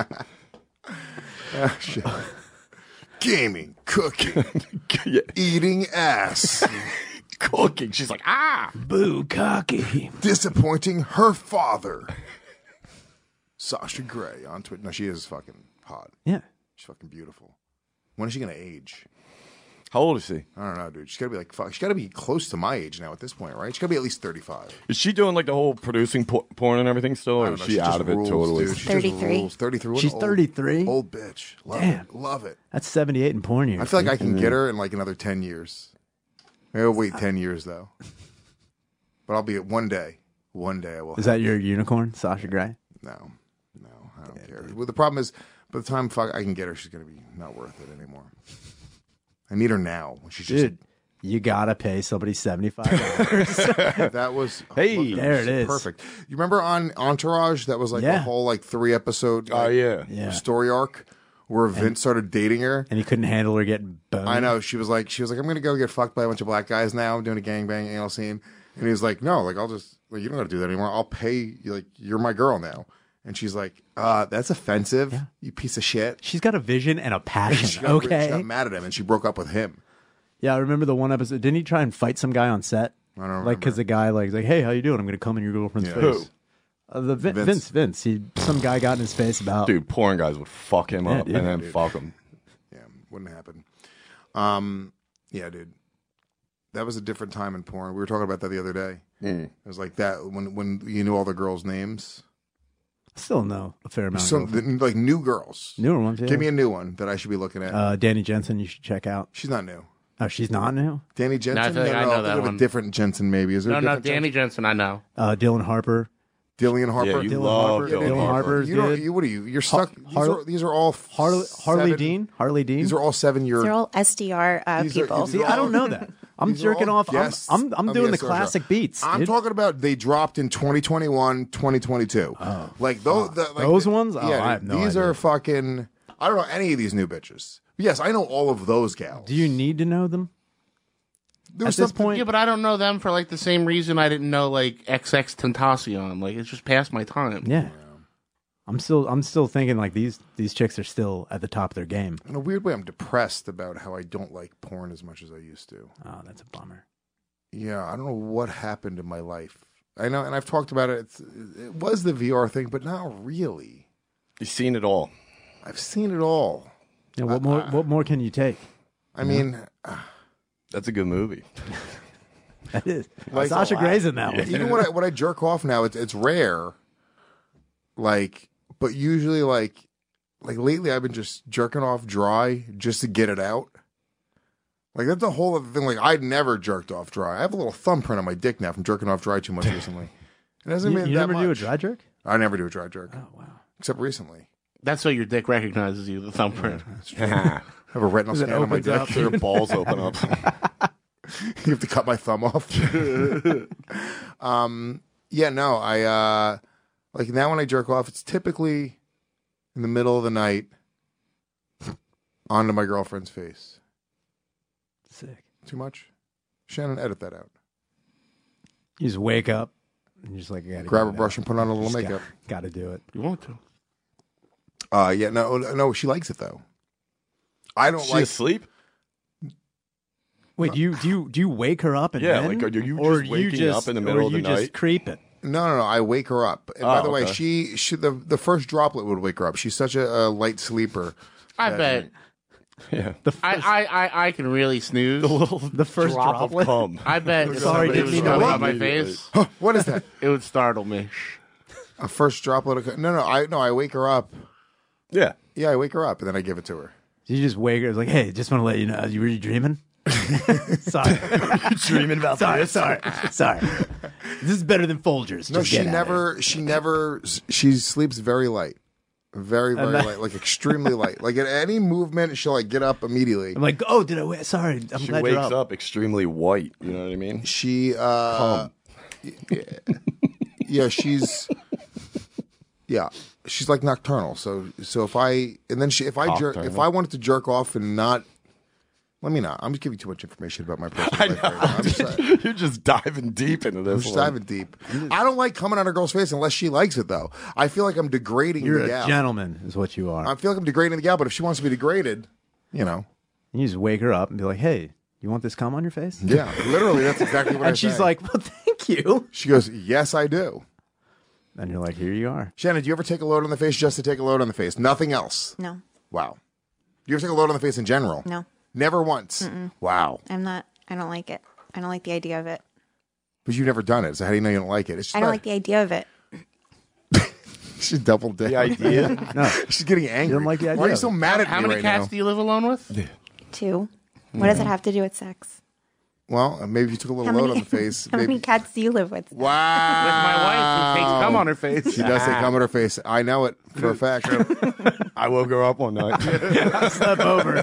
Ah, shit. Gaming, cooking, Yeah. eating ass, Cooking. She's like, ah. boo cocky. disappointing her father. Sasha Grey on Twitter. No, she is fucking hot. Yeah. She's fucking beautiful. When is she gonna age? How old is she? I don't know, dude. She's gotta be like fuck. She's gotta be close to my age now at this point, right? She's gotta be at least thirty-five. Is she doing like the whole producing por- porn and everything still, I or don't is know. she, just out of it rules, totally? Dude. She thirty-three. Just rules. thirty-three. What an She's old- thirty-three? Old bitch. Love Damn. it. Love it. That's seventy-eight in porn years. I feel like I can get her in like another ten years. Maybe I'll wait ten years though. But I'll be at one day. One day I will. Is that your unicorn, Sasha Grey? No, no, I don't care. Well, the problem is, by the time fuck I can get her, she's gonna be not worth it anymore. I need her now. She's just Dude, you gotta pay somebody seventy-five dollars. that was Hey, look, there it is. perfect. You remember on Entourage that was like Yeah. the whole like three episode Oh, like, yeah. Yeah. story arc where Vince started dating her. And he couldn't handle her getting boned. I know she was like she was like I'm gonna go get fucked by a bunch of black guys now. I'm doing a gangbang anal scene, and he was like, no, like I'll just like you don't got to do that anymore. I'll pay you, like you're my girl now. And she's like, uh, that's offensive, you piece of shit. She's got a vision and a She passion. got, Okay. she got mad at him, and she broke up with him. Yeah, I remember the one episode. Didn't he try and fight some guy on set? I don't remember. Like, because the guy like, like, hey, how you doing? I'm gonna come in your girlfriend's Yeah. face. Who? Uh, the Vin- Vince. Vince. Vince. He some guy got in his face about. Dude, porn guys would fuck him Yeah, up dude. and then Dude. fuck him. Yeah, wouldn't happen. Um, yeah, dude, that was a different time in porn. We were talking about that the other day. It was like that when when you knew all the girls' names. Still know a fair amount. Some of the, like new girls. newer ones. Yeah. Give me a new one that I should be looking at. uh, Danny Jensen. You should check out. She's not new. Oh, she's not new. Danny Jensen. I feel like no, I no, know I'm that thinking of one. a different Jensen, maybe. Is there No, a no, different Danny Jensen? Jensen, I know. Uh, Dylan Harper. Dillian Harper. Yeah, you Dylan love Harper. Dylan Dylan Harper. Harper's You don't. good. You, what are you? You're stuck. these, Har- are, these are all f- Harley, Harley seven- Dean. Harley Dean. These are all seven year. They're all S D R uh, These are- people. these are See, I don't know that. I'm These are jerking all off. I'm, guests I'm, I'm of doing the S R Show. classic beats. I'm dude. talking about they dropped in twenty twenty-one, twenty twenty-two. Oh, like those, the, like Those the- ones? Oh, yeah, I have no these idea. are fucking. I don't know any of these new bitches. Yes, I know all of those gals. Do you need to know them? There At was this something- point, Yeah, but I don't know them for like the same reason I didn't know like X X Tentacion. Like it's just past my time. yeah. I'm still, I'm still thinking like these, these chicks are still at the top of their game. In a weird way, I'm depressed about how I don't like porn as much as I used to. Oh, that's a bummer. Yeah, I don't know what happened in my life. I know, and I've talked about it. It's, it was the V R thing, but not really. You've seen it all. I've seen it all. Yeah. What more? What more can you take? I mean, uh, That's a good movie. That is. Like, Sasha oh, Gray's in that one. even when I when I jerk off now, it's it's rare. Like, but usually, like, like lately, I've been just jerking off dry just to get it out. Like that's a whole other thing. Like I'd never jerked off dry. I have a little thumbprint on my dick now from jerking off dry too much recently. It hasn't You, been you that never do a much. dry jerk? I never do a dry jerk. Oh wow. Except recently. That's so your dick recognizes you, the thumbprint. I have a retinal As it scan on my opens dick. up. Their balls open up. You have to cut my thumb off. um, yeah, no, I uh, like now when I jerk off, it's typically in the middle of the night onto my girlfriend's face. Sick. Too much? Shannon, edit that out. You just wake up and you're just like, I gotta Grab get a it brush out. and put on a little Just makeup. Got to do it. You want to? Uh, yeah, no, no, she likes it though. I don't She like. asleep? Wait, do you do you do you wake her up and Yeah, then, like, are you or just waking you just, up in the middle or of the you night? just creep it? No, no, no. I wake her up. And by Oh, the way, okay. she, she the the first droplet would wake her up. She's such a, a light sleeper. I that- bet. Yeah. The first, I, I, I, I can really snooze. The little the first drop droplet. of cum. I bet if Sorry, somebody didn't was mean to rubbing wake on my you. face, What is that? it would startle me. A first droplet of no, no. I no. I wake her up. Yeah. Yeah, I wake her up and then I give it to her. You just wake her. It's like, hey, just want to let you know, you were you dreaming? sorry, Dreaming about sorry, this. sorry, sorry. This is better than Folgers. No, Just she get at never. She never. She sleeps very light, very very that- light, like extremely light. Like at any movement, she'll like get up immediately. it. I'm like, oh, did I wait? Sorry, I'm She glad wakes you're up. up. extremely white. You know what I mean? She. uh yeah, yeah, she's. Yeah, she's like nocturnal. So so if I and then she if I jerk if Nocturnal. I wanted to jerk off and not. Let me not. I'm just giving too much information about my personal life right now. I'm just, You're just diving deep into I'm this just one. diving deep. I don't like coming on a girl's face unless she likes it, though. I feel like I'm degrading You're the a gal. gentleman, is what you are. I feel like I'm degrading the gal, but if she wants to be degraded, you know. And you just wake her up and be like, hey, you want this cum on your face? Yeah, literally, that's exactly what I And she's say. like, well, thank you. She goes, yes, I do. And you're like, here you are. Shannon, do you ever take a load on the face just to take a load on the face? Nothing else? No, Wow. Do you ever take a load on the face in general? no, Never once? Wow. I'm not. I don't like it. I don't like the idea of it. But you've never done it, so how do you know you don't like it? It's just I don't not- like the idea of it. She's double dick. The idea? No, She's getting angry. You don't like the idea Why are you of so it? mad at How me many right cats now? do you live alone with? Two. What does it have to do with sex? Well, maybe if you took a little How load many, on the face. how maybe. many cats do you live with? With my wife, who takes cum on her face. She does say come on her face. I know it for a fact. I woke her up one night. I slept over.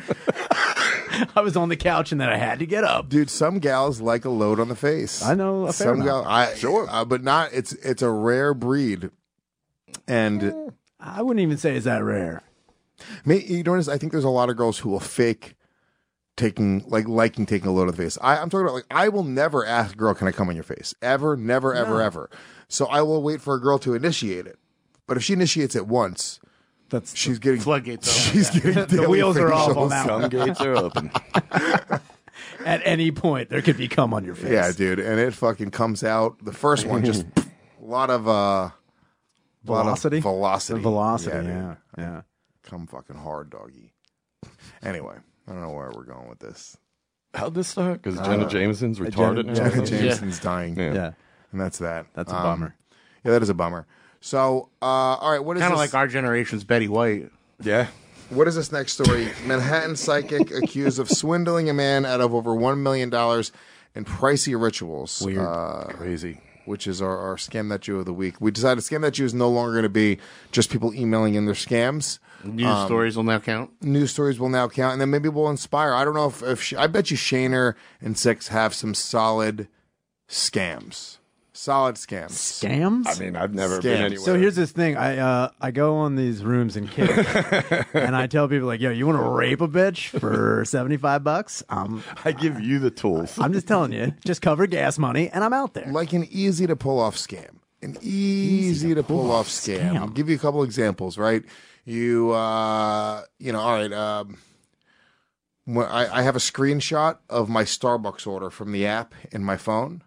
I was on the couch and then I had to get up. Dude, some gals like a load on the face. I know a fair some amount. gal, I sure, uh, but not. It's it's a rare breed, and I wouldn't even say it's that rare. may, you know what it is? I think there's a lot of girls who will fake taking like liking taking a load of the face. I, I'm talking about like I will never ask a girl, "Can I come on your face?" Ever, never, ever, ever. So I will wait for a girl to initiate it. But if she initiates it once, That's she's getting Floodgates open. She's getting the daily wheels are off on facials. that one. Cum gates are open. At any point, there could be cum on your face. Yeah, dude, and it fucking comes out. The first one just a lot of uh, Velocity? lot of velocity, The velocity, dude. yeah, yeah. Come fucking hard, doggy. Anyway, I don't know where we're going with this. How'd this start? Because Jenna Uh, Jameson's Jenna- retarded now. Jenna or something? Jameson's dying. Yeah. Yeah. And that's that. That's a Um, bummer. Yeah, that is a bummer. So, uh, all right, what is Kind of this? like our generation's Betty White. Yeah. What is this next story? Manhattan psychic accused of swindling a man out of over one million dollars in pricey rituals. Weird. Uh, Crazy. which is our, our Scam That Jew of the week. We decided Scam That Jew is no longer going to be just people emailing in their scams. News Um, stories will now count. News stories will now count, and then maybe we'll inspire. I don't know if, if Sh- I bet you Shaner and Six have some solid scams. Solid scams. Scams? I mean, I've never Scams. been anywhere. So here's this thing. I uh, I go on these rooms and kick, and I tell people like, "Yo, you want to rape a bitch for seventy five bucks?" Um, I give you the tools. I'm just telling you, just cover gas money, and I'm out there. Like an easy to pull off scam. An easy, to pull, off scam. scam. I'll give you a couple examples, right? You, uh, you know, all right. Um, when I, I have a screenshot of my Starbucks order from the app in my phone.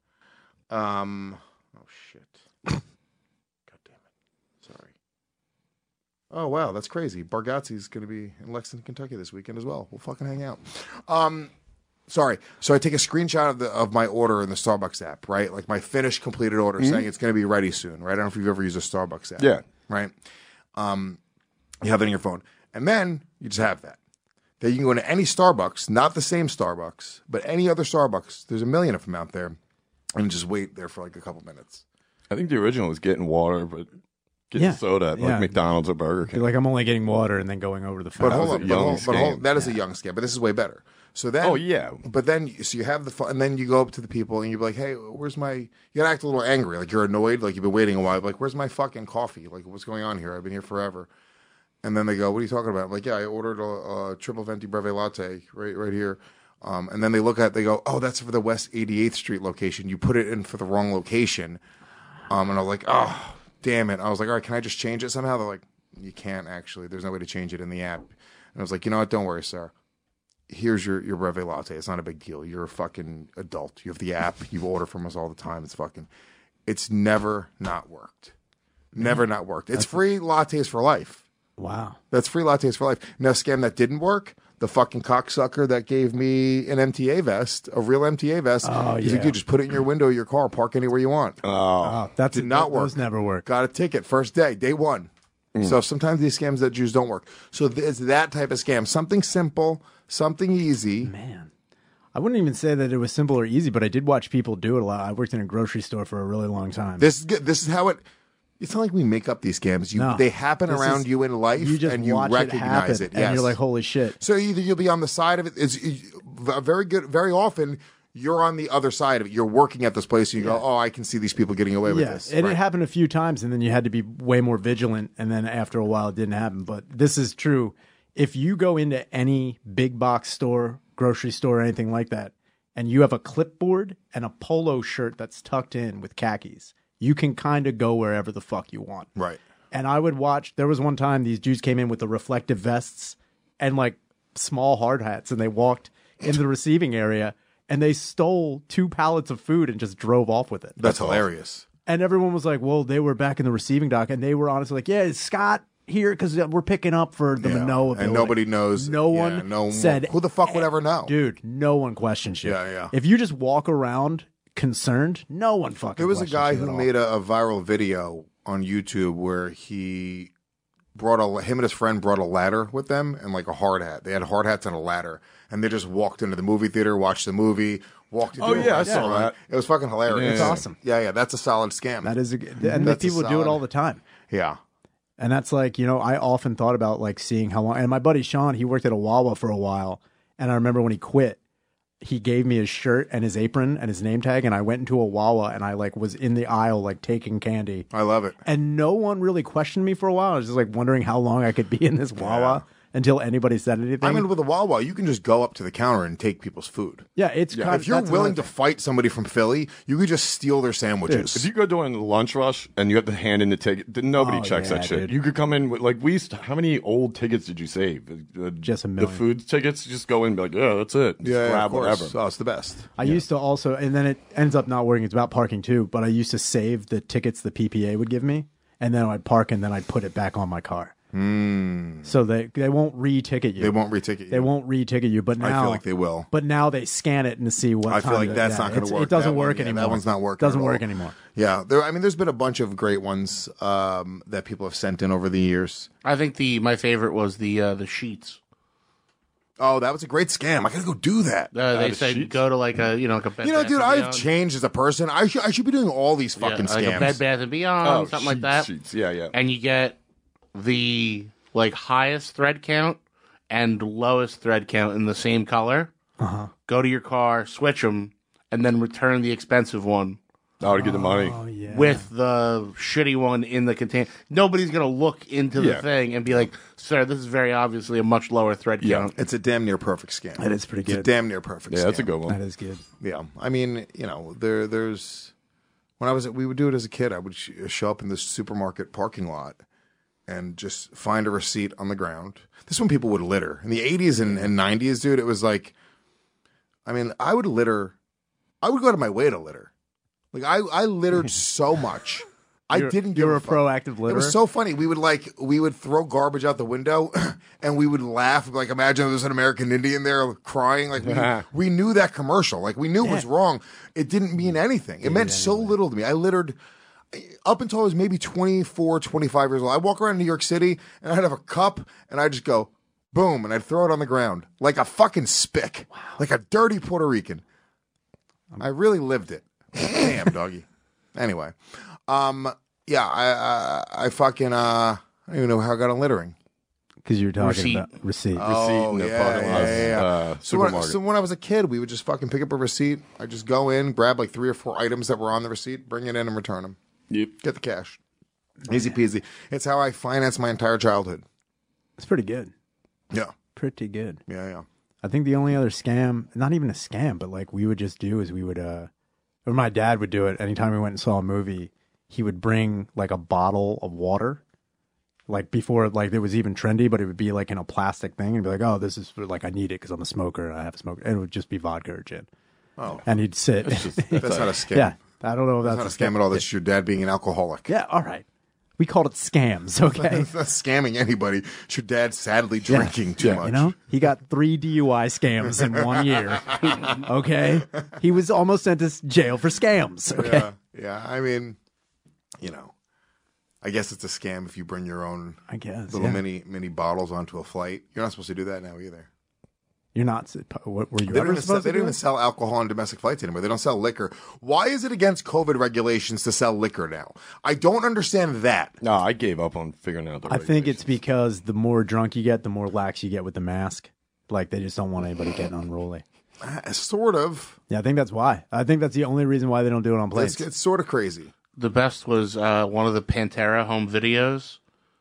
Um, oh shit. God damn it. Sorry. Oh wow, that's crazy. Bargatze's going to be in Lexington, Kentucky this weekend as well. We'll fucking hang out. Um, sorry. So I take a screenshot of the of my order in the Starbucks app, right? Like my finished completed order Mm-hmm. saying it's going to be ready soon, right? I don't know if you've ever used a Starbucks app. Yeah. Right? Um, you have that in your phone. And then you just have that. Then you can go into any Starbucks, not the same Starbucks, but any other Starbucks. There's a million of them out there. And just wait there for like a couple minutes. I think the original was getting water, but getting Yeah. soda at Yeah. like McDonald's or Burger Be King. like, I'm only getting water and then going over the phone. But hold was on, a but young hold, but hold, scam. that is a young scam. But this is way better. So then, Oh, yeah. But then, so you have the phone, and then you go up to the people and you're like, "Hey, where's my?" You gotta act a little angry, like you're annoyed, like you've been waiting a while. Like, where's my fucking coffee? Like, what's going on here? I've been here forever. And then they go, "What are you talking about?" I'm like, "Yeah, I ordered a, a triple venti breve latte right, right here." Um, and then they look at, they go, "Oh, that's for the West eighty-eighth Street location. You put it in for the wrong location." Um, and I was like, "Oh, damn it!" I was like, "All right, can I just change it somehow?" They're like, "You can't actually. There's no way to change it in the app." And I was like, "You know what? Don't worry, sir. Here's your your breve latte. It's not a big deal. You're a fucking adult. You have the app. You order from us all the time. It's fucking. It's never not worked. Never not worked. It's free lattes for life. Wow. That's free lattes for life. Now, scam that didn't work. The fucking cocksucker that gave me an M T A vest, a real M T A vest. Oh, He's yeah. like, "Dude, just put it in your window of your car. Park anywhere you want." Oh, that's Did not that- work. Those never work. Got a ticket first day, day one. So sometimes these scams that Jews don't work. So th- it's that type of scam. Something simple, something easy. Man, I wouldn't even say that it was simple or easy, but I did watch people do it a lot. I worked in a grocery store for a really long time. This is good. This is how it. It's not like we make up these scams. You, No. they happen This around is- you in life, you just and you watch recognize it, it. happen, Yes. and you're like, holy shit. So either you'll be on the side of it. It's uh, very good. Very often, you're on the other side of it. You're working at this place, and you go, "Oh, I can see these people getting away with Yeah, this." and Right. it happened a few times, and then you had to be way more vigilant. And then after a while, it didn't happen. But this is true. If you go into any big box store, grocery store, anything like that, and you have a clipboard and a polo shirt that's tucked in with khakis, you can kind of go wherever the fuck you want. Right. And I would watch. There was one time these Jews came in with the reflective vests and like small hard hats, and they walked into the receiving area. And they stole two pallets of food and just drove off with it. That's hilarious. And everyone was like, well, they were back in the receiving dock. And they were honestly like, yeah, is Scott here? Because we're picking up for the Yeah. Manoa And building. nobody knows. No yeah, one no one- said, Who the fuck would ever know? dude, no one questions you. Yeah, yeah. If you just walk around concerned, no one fucking There was a questions guy you who at all. made a, a viral video on YouTube where he brought a him and his friend brought a ladder with them and like a hard hat. They had hard hats and a ladder, and they just walked into the movie theater, watched the movie, walked into Oh, a yeah, I restaurant. saw that. It was fucking hilarious. It's awesome. Yeah, yeah, that's a solid scam. That is a, and the That's a people do solid- it all the time. Yeah. And that's like, you know, I often thought about like seeing how long. And my buddy Sean, he worked at a Wawa for a while. And I remember when he quit, he gave me his shirt and his apron and his name tag. And I went into a Wawa and I like was in the aisle, like taking candy. I love it. And no one really questioned me for a while. I was just like wondering how long I could be in this Wawa until anybody said anything. I mean, with a Wawa, you can just go up to the counter and take people's food. yeah, it's kind If you're that's willing another to fight somebody from Philly, you could just steal their sandwiches. If you go during the lunch rush and you have to hand in the ticket, then nobody Oh, checks yeah, that shit. dude. You could come in with like we used to, how many old tickets did you save? Uh, Just a The million. food tickets, just go in and be like, yeah, that's it. Just yeah, grab of course. whatever. Oh, it's the best. I used to also, and then it ends up not working. It's about parking too, but I used to save the tickets the P P A would give me, and then I'd park and then I'd put it back on my car. Hmm. So they they won't re-ticket you. They won't re-ticket you. They won't re-ticket you. But now I feel like they will. But now they scan it and see what. I feel time like it- that's yeah, not going it's- to work. It doesn't That work one, yeah, anymore. That one's not working. Doesn't at work all. anymore. Yeah, there. I mean, there's been a bunch of great ones um, that people have sent in over the years. I think the my favorite was the uh, the sheets. Oh, that was a great scam. I gotta go do that. Uh, they said go to like a you know like a Bed You know, Bath dude, and I've Beyond. changed as a person. I should I should be doing all these fucking yeah, like scams. a Bed Bath and Beyond, Oh, something like sheets, that. sheets. Yeah, yeah. And you get the like highest thread count and lowest thread count in the same color. Uh-huh. Go to your car, switch them, and then return the expensive one. Oh, to get the money. Oh yeah. With the shitty one in the container. Nobody's going to look into the Yeah. thing and be like, sir, this is very obviously a much lower thread Yeah, count. it's a damn near perfect scam. That is pretty It's a good. damn near perfect. Yeah, scam. that's a good one. That is good. Yeah, I mean, you know, there, there's when I was, we would do it as a kid. I would sh- show up in the supermarket parking lot and just find a receipt on the ground. This is when people would litter in the eighties and, and nineties, dude. It was like, I mean, I would litter. I would go out of my way to litter. Like I, I littered so much. I You're- didn't. you're give a fuck. proactive It litterer? was so funny. We would like we would throw garbage out the window, and we would laugh. Like imagine there's an American Indian there crying. Like we, we knew that commercial. Like we knew it was wrong. It didn't mean anything. It meant so little to me. I littered up until I was maybe twenty-four, twenty-five years old. I walk around New York City and I'd have a cup and I'd just go boom and I'd throw it on the ground like a fucking spick, like a dirty Puerto Rican. I really lived it. Damn, doggy. Anyway, um, yeah, I, I, I fucking, uh, I don't even know how I got on littering. Because you're talking Receipt. about receipt. Oh, in the yeah, parking lot, yeah, yeah, yeah. uh, so, when, supermarket. so when I was a kid, we would just fucking pick up a receipt. I just go in, grab like three or four items that were on the receipt, bring it in, and return them. Yep. Get the cash. Easy peasy. It's how I financed my entire childhood. It's pretty good. Yeah, Pretty good. yeah, yeah. I think the only other scam, not even a scam, but like we would just do is we would, uh, or my dad would do it anytime we went and saw a movie. He would bring like a bottle of water, like before, like it was even trendy, but it would be like in a plastic thing and be like, oh, this is for, like I need it because I'm a smoker and I have a smoker. And it would just be vodka or gin. Oh, And he'd sit. That's that's not a scam. yeah. I don't know if That's that's, not a scam at all. That's your dad being an alcoholic. Yeah. All right. We called it scams. Okay. It's not scamming anybody. It's your dad sadly drinking too Yeah, much. you know, he got three D U I scams in one year. Okay, he was almost sent to jail for scams. Okay, Yeah, yeah. I mean, you know, I guess it's a scam if you bring your own I guess little yeah. mini mini bottles onto a flight. You're not supposed to do that now either. You're not. suppo- What were you They don't, ever even sell, supposed they to don't do? even sell alcohol on domestic flights anymore. They don't sell liquor. Why is it against COVID regulations to sell liquor now? I don't understand that. No, I gave up on figuring out the I think it's regulations. because the more drunk you get, the more lax you get with the mask. Like they just don't want anybody getting unruly. Uh, sort of. Yeah, I think that's why. I think that's the only reason why they don't do it on planes. It's, it's sort of crazy. The best was uh, one of the Pantera home videos.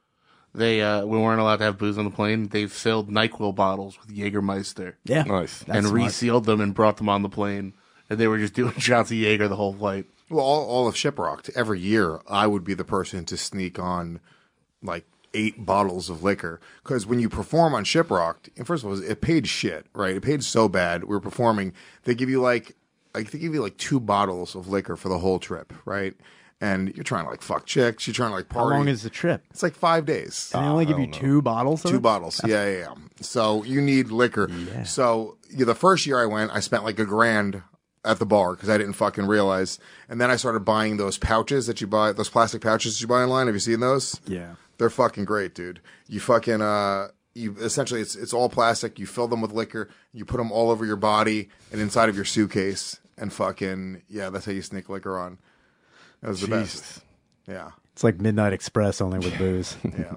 They uh, we weren't allowed to have booze on the plane. They filled NyQuil bottles with Jägermeister yeah, Nice. That's and smart. resealed them and brought them on the plane. And they were just doing shots of Jaeger the whole flight. Well, all, all of Shiprocked, every year, I would be the person to sneak on like eight bottles of liquor. Because when you perform on Shiprocked, and first of all, it paid shit, right? It paid so bad. We were performing. They give you like, like they give you like two bottles of liquor for the whole trip, right? And you're trying to like fuck chicks. You're trying to like How party. long is the trip? It's like five days. And they only give you two bottles. Of Two it? bottles. Yeah, yeah, yeah. So you need liquor. Yeah. So yeah, the first year I went, I spent like a grand at the bar because I didn't fucking realize. And then I started buying those pouches that you buy, those plastic pouches that you buy online. Have you seen those? Yeah. They're fucking great, dude. You fucking, uh, you essentially, it's, it's all plastic. You fill them with liquor. You put them all over your body and inside of your suitcase. And fucking, yeah, that's how you sneak liquor on. That was the best. Yeah. It's like Midnight Express only with booze. Yeah.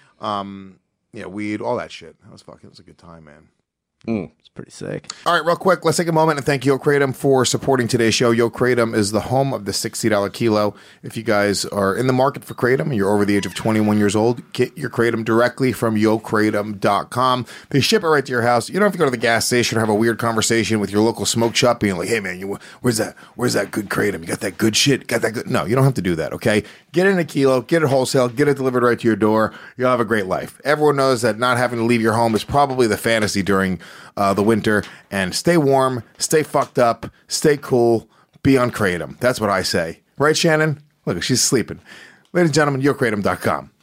Um, yeah, weed, all that shit. That was fucking, it was a good time, man. It's pretty sick. All right, real quick, let's take a moment and thank Yo Kratom for supporting today's show. Yo Kratom is the home of the sixty dollars kilo. If you guys are in the market for Kratom and you're over the age of twenty-one years old, get your Kratom directly from yo kratom dot com. They ship it right to your house. You don't have to go to the gas station or have a weird conversation with your local smoke shop being like, hey, man, you, where's that Where's that good Kratom? You got that good shit? Got that good? No, you don't have to do that, okay? Get it in a kilo, get it wholesale, get it delivered right to your door. You'll have a great life. Everyone knows that not having to leave your home is probably the fantasy during uh, the winter. And stay warm, stay fucked up, stay cool, be on Kratom. That's what I say. Right, Shannon? Look, she's sleeping. Ladies and gentlemen, yo kratom dot com.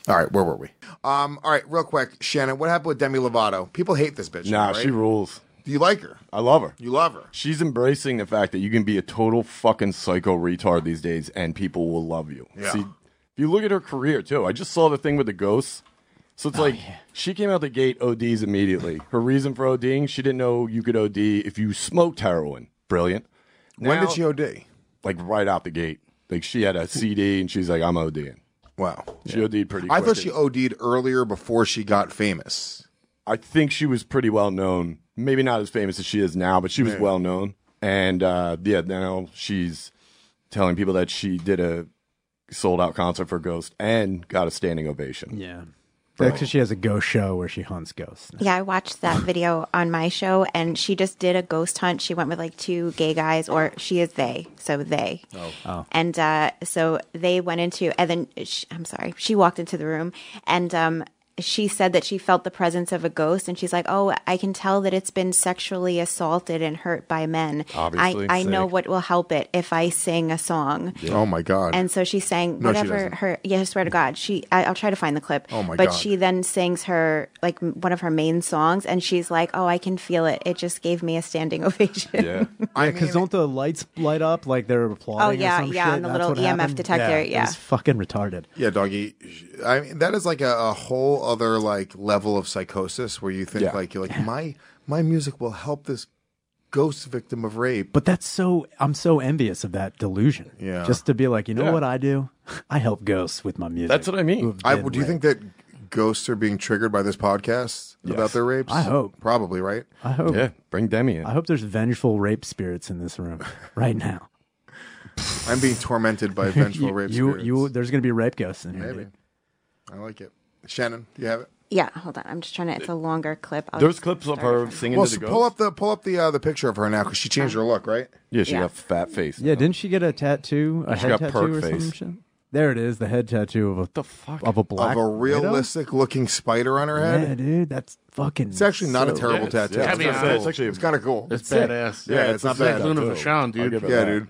All right, where were we? Um, all right, real quick, Shannon, what happened with Demi Lovato? People hate this bitch. Nah, now, right? she rules. Do you like her? I love her. You love her. She's embracing the fact that you can be a total fucking psycho retard these days and people will love you. Yeah. See, if you look at her career, too. I just saw the thing with the ghosts. So it's Oh, like, yeah. she came out the gate O Ds immediately. Her reason for ODing, she didn't know you could O D if you smoked heroin. Brilliant. When Now- did she O D? Like, right out the gate. Like, she had a C D and she's like, I'm ODing. Wow. She OD'd pretty I quick. thought she O D'd earlier before she got famous. I think she was pretty well known. Maybe not as famous as she is now, but she was Yeah. well known. And uh, yeah, now she's telling people that she did a sold out concert for Ghost and got a standing ovation. Yeah. Because she has a ghost show where she hunts ghosts. Yeah, I watched that video on my show, and she just did a ghost hunt. She went with like two gay guys, or she is they, so they. Oh. Oh. And uh, so they went into, and then she, I'm sorry, she walked into the room, and um, she said that she felt the presence of a ghost, and she's like, "Oh, I can tell that it's been sexually assaulted and hurt by men. Obviously. I, I know Sick. what will help it if I sing a song." Oh my God. And so she's saying No, she whatever doesn't. her. Yeah, I swear to God, she. I, I'll try to find the clip. Oh my but God. she then sings her like m- one of her main songs, and she's like, "Oh, I can feel it. It just gave me a standing ovation." Yeah. Yeah, because don't the lights light up like they're applauding? Oh, yeah, or some yeah, shit? on the That's little what E M F happened? detector, yeah. It's fucking retarded. Yeah, doggy. I mean, that is like a, a whole other like level of psychosis where you think Yeah. like you're like my my music will help this ghost victim of rape. But that's so. I'm so envious of that delusion. Yeah. Just to be like, you know Yeah. what I do? I help ghosts with my music. That's what I mean. who have I, been do you think raped. that ghosts are being triggered by this podcast about their rapes? I hope. Probably, right? I hope. Yeah, bring Demi in. I hope there's vengeful rape spirits in this room right now. I'm being tormented by vengeful you, rape you, spirits. you, there's going to be rape ghosts in here. Maybe. dude. I like it. Shannon, do you have it? Yeah, hold on. I'm just trying to. It's a longer clip. I'll There's just clips of start her it from- singing Well, to the so ghost. pull up the pull up the uh, the picture of her now because she changed her look, right? Yeah, she Yeah. got fat face. Yeah, didn't she get a tattoo? A She head got tattoo perk or face. some shit? There it is, the head tattoo of a the fuck of a black of a widow? realistic looking spider on her head. Yeah, dude, that's fucking. It's actually not a so- terrible Yeah, it's- tattoo. yeah, it's, I mean, kinda it's cool. actually- it's kind of cool. It's sick. badass. Yeah, it's not bad. Luna too. Vachon, dude. I'll give it Yeah, that. dude.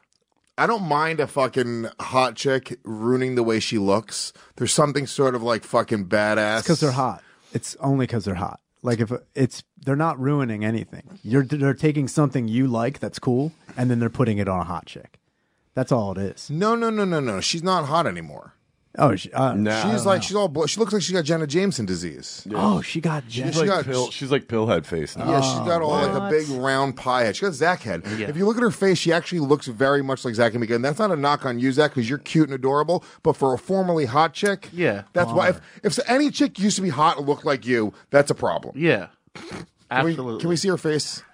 I don't mind a fucking hot chick ruining the way she looks. There's something sort of like fucking badass. Because they're hot. It's only because they're hot. Like if it's, they're not ruining anything. You're they're taking something you like that's cool, and then they're putting it on a hot chick. That's all it is. No, no, no, no, no. She's not hot anymore. Oh, she, uh, Nah. I She's don't like know. she's all. Blo- she looks like she got Jenna Jameson disease. Oh, she got. She's She like got- pill, she's like pillhead face now. Yeah, she's got all like a what? big round pie head. She got Zach head. Yeah. If you look at her face, she actually looks very much like Zach and Mika. And that's not a knock on you, Zach, because you're cute and adorable. But for a formerly hot chick, Yeah. that's why. If, if any chick used to be hot and looked like you, that's a problem. Yeah. Can we, Absolutely. can we see her face?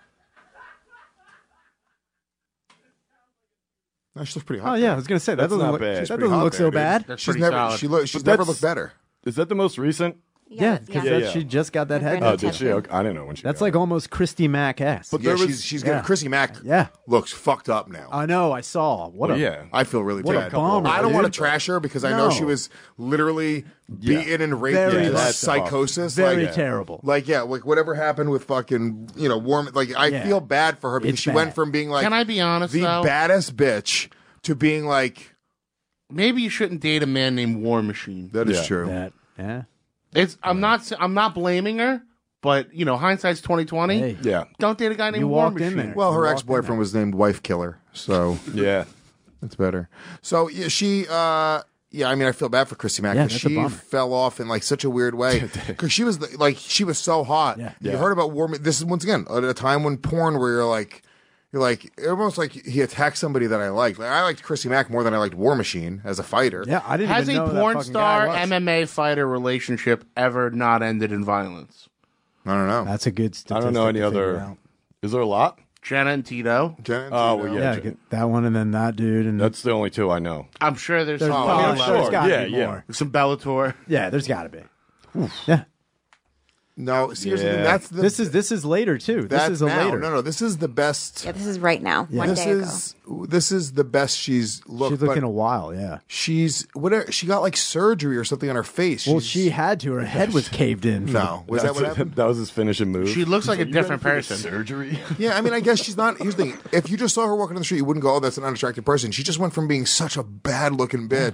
No, she looks pretty hot. Oh yeah, I was gonna say that That's doesn't not look. bad. That She's doesn't pretty hot look there, so dude. bad. That's She's pretty never. solid. She look, She's But never that's- looked better. Is that the most recent? Yeah, Yeah, because yeah. Yeah, she yeah. just got that head. Her Oh, new did she? tattoo. Okay, I didn't know when she. That's got like almost Christy Mack ass. But Yeah, there was- she's she's yeah. good. Chrissy Mack Yeah, looks fucked up now. I know. I saw. What Well, a yeah. I feel really What a bad. bummer, I don't dude. want to trash her because I know No. she was literally beaten and raped Very into much so. psychosis. very like, terrible. Like yeah, like whatever happened with fucking you know Warm. Like I Yeah. feel bad for her because It's she bad. went from being like Can I be honest, the though? baddest bitch to being like Maybe you shouldn't date a man named War Machine. that is Yeah. true. That yeah. It's I'm not s- I'm not blaming her, but you know hindsight's twenty twenty. Hey, Yeah, Don't date a guy named You War walked in Machine. there. Well, her You walked ex in boyfriend there. was named Wife Killer, so yeah. that's better. So yeah, she. uh Yeah, I mean, I feel bad for Chrissy Mack Yeah, because that's a she bummer. fell off in like such a weird way. Because she was the, like, she was so hot. Yeah. You Yeah. heard about War. This is once again at a time when porn, where you're like, you're like almost like he attacked somebody that I liked. Like, I liked Chrissy Mack more than I liked War Machine as a fighter. Yeah, I didn't Has even a know that porn fucking star guy was. M M A fighter relationship ever not ended in violence? I don't know. That's a good I statistic. don't know any to figure other. out. Is there a lot? Jenna and Tito. Jen and Oh, Tino. well, Yeah, Yeah, get that one and then that dude and That's the only two I know. I'm sure there's, there's, some, oh, I mean, I'm I'm sure sure. there's gotta Yeah, be yeah. more. some Bellator. Yeah, there's got to be. Yeah, No, seriously, Yeah. that's the. this is this is later too. This that's is a now. later. No, no, this is the best. Yeah, this is right now. One This day is this is the best she's looked. She's looking but a while. Yeah. she's whatever. She got like surgery or something on her face. Well, She's- she had to. Her head was caved in. for No, was that That's what it. happened? That was his finishing move. She looks like a You different ready for the person. Surgery. Yeah, I mean, I guess she's not. Here's the thing: if you just saw her walking down the street, you wouldn't go, "Oh, that's an unattractive person." She just went from being such a bad-looking bitch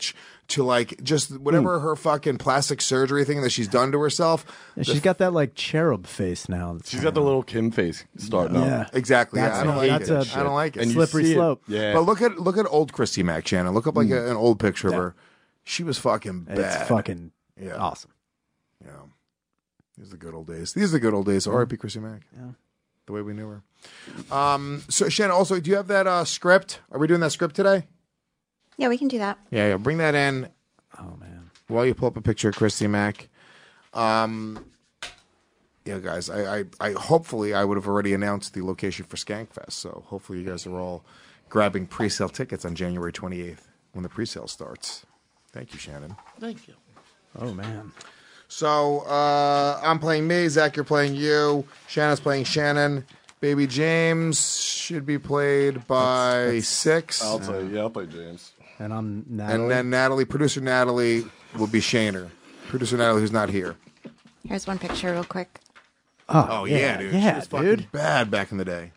to like just whatever her fucking plastic surgery thing that she's done to herself. Yeah, she's got that like cherub face now. She's got the little Kim face starting Yeah. up. Exactly. That's yeah, I don't a- like that's it. a I don't like it. And you slippery see it. slope. Yeah. But look at look at old Christy Mack, Shannon. Look up like a, an old picture of her. She was fucking bad. It's fucking yeah. awesome. Yeah. These are the good old days. These are the good old days. R I P Christy Mack. Yeah. The way we knew her. Um, so Shannon, also, do you have that uh, script? Are we doing that script today? Yeah, we can do that. Yeah, yeah. Bring that in. Oh man. While you pull up a picture of Christy Mack. Um, yeah, guys. I, I, I hopefully I would have already announced the location for Skankfest. So hopefully you guys are all grabbing pre-sale tickets on January twenty-eighth when the pre-sale starts. Thank you, Shannon. Thank you. Oh man. So uh, I'm playing me. Zach, you're playing you. Shannon's playing Shannon. Baby James should be played by That's- that's- six. I'll play. Yeah, I'll play James. And I'm Natalie. And then Natalie, producer Natalie, will be Shaner. Producer Natalie, who's not here. Here's one picture, real quick. Oh, Oh yeah, yeah, dude. yeah, she was fucking dude. bad back in the day.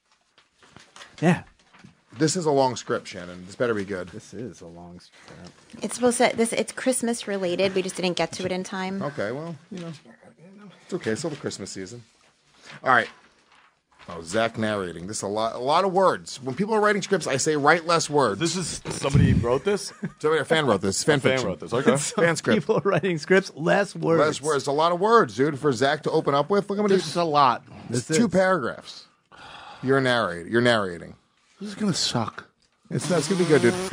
Yeah. This is a long script, Shannon. This better be good. This is a long script. It's supposed to. This it's Christmas related. We just didn't get to it in time. Okay, well, you know, it's okay. It's still the Christmas season. All right. Oh, Zach narrating. This is a lot, a lot of words. When people are writing scripts, I say write less words. This is somebody wrote this. Somebody, a fan wrote this. Fan A fan fiction. wrote this. Okay. Fan script. People writing scripts, less words. Less words. A lot of words, dude, for Zach to open up with. Look how many. This is a lot. It's This two is. paragraphs. You're narrating. You're narrating. This is gonna suck. It's that's gonna be good, dude.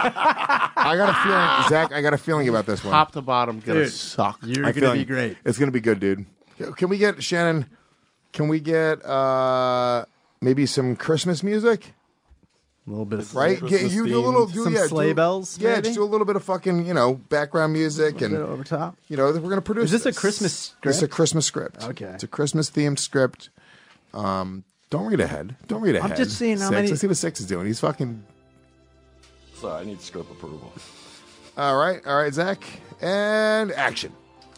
I, I got a feeling, Zach. I got a feeling about this one. Top to bottom, gonna Dude. suck. You're I gonna feel be like great. It's gonna be good, dude. Can we get Shannon? Can we get uh maybe some Christmas music? A little bit of Right? Christmas Get, you do a little, themed. do some yeah, sleigh do, bells. Yeah, maybe? just do a little bit of fucking, you know, background music a bit and over top. you know we're gonna produce. Is this a Christmas script? It's a Christmas script. Okay. it's a Christmas themed script. Um, don't read ahead. Don't read ahead. just seeing how Six. many- Let's see what Six is doing. He's fucking. Sorry, I need script approval. All right, all right, Zach, and action.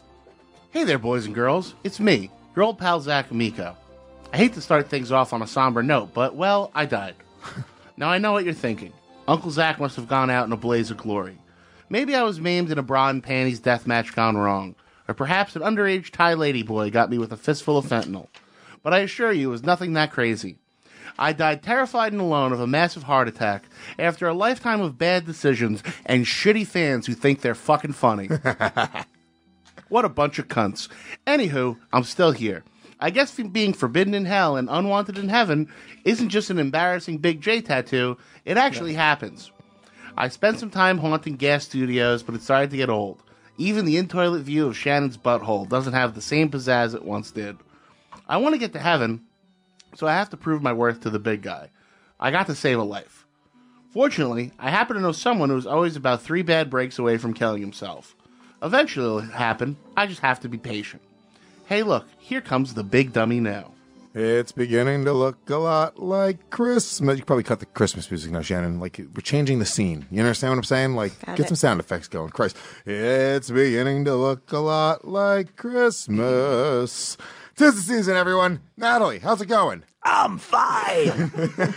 Hey there, boys and girls. It's me, your old pal Zach Amico. I hate to start things off on a somber note, but, well, I died. Now I know what you're thinking. Uncle Zach must have gone out in a blaze of glory. Maybe I was maimed in a bra and panties deathmatch gone wrong. Or perhaps an underage Thai lady boy got me with a fistful of fentanyl. But I assure you, it was nothing that crazy. I died terrified and alone of a massive heart attack after a lifetime of bad decisions and shitty fans who think they're fucking funny. What a bunch of cunts. Anywho, I'm still here. I guess being forbidden in hell and unwanted in heaven isn't just an embarrassing Big J tattoo, it actually happens. I spent some time haunting gas studios, but it started to get old. Even the in-toilet view of Shannon's butthole doesn't have the same pizzazz it once did. I want to get to heaven, so I have to prove my worth to the big guy. I got to save a life. Fortunately, I happen to know someone who was always about three bad breaks away from killing himself. Eventually it'll happen, I just have to be patient. Hey look, here comes the big dummy now. It's beginning to look a lot like Christmas. You can probably cut the Christmas music now, Shannon. Like, we're changing the scene. You understand what I'm saying? Like, Got get it. some sound effects going. Christ. It's beginning to look a lot like Christmas. 'Tis the season, everyone. Natalie, how's it going? I'm fine.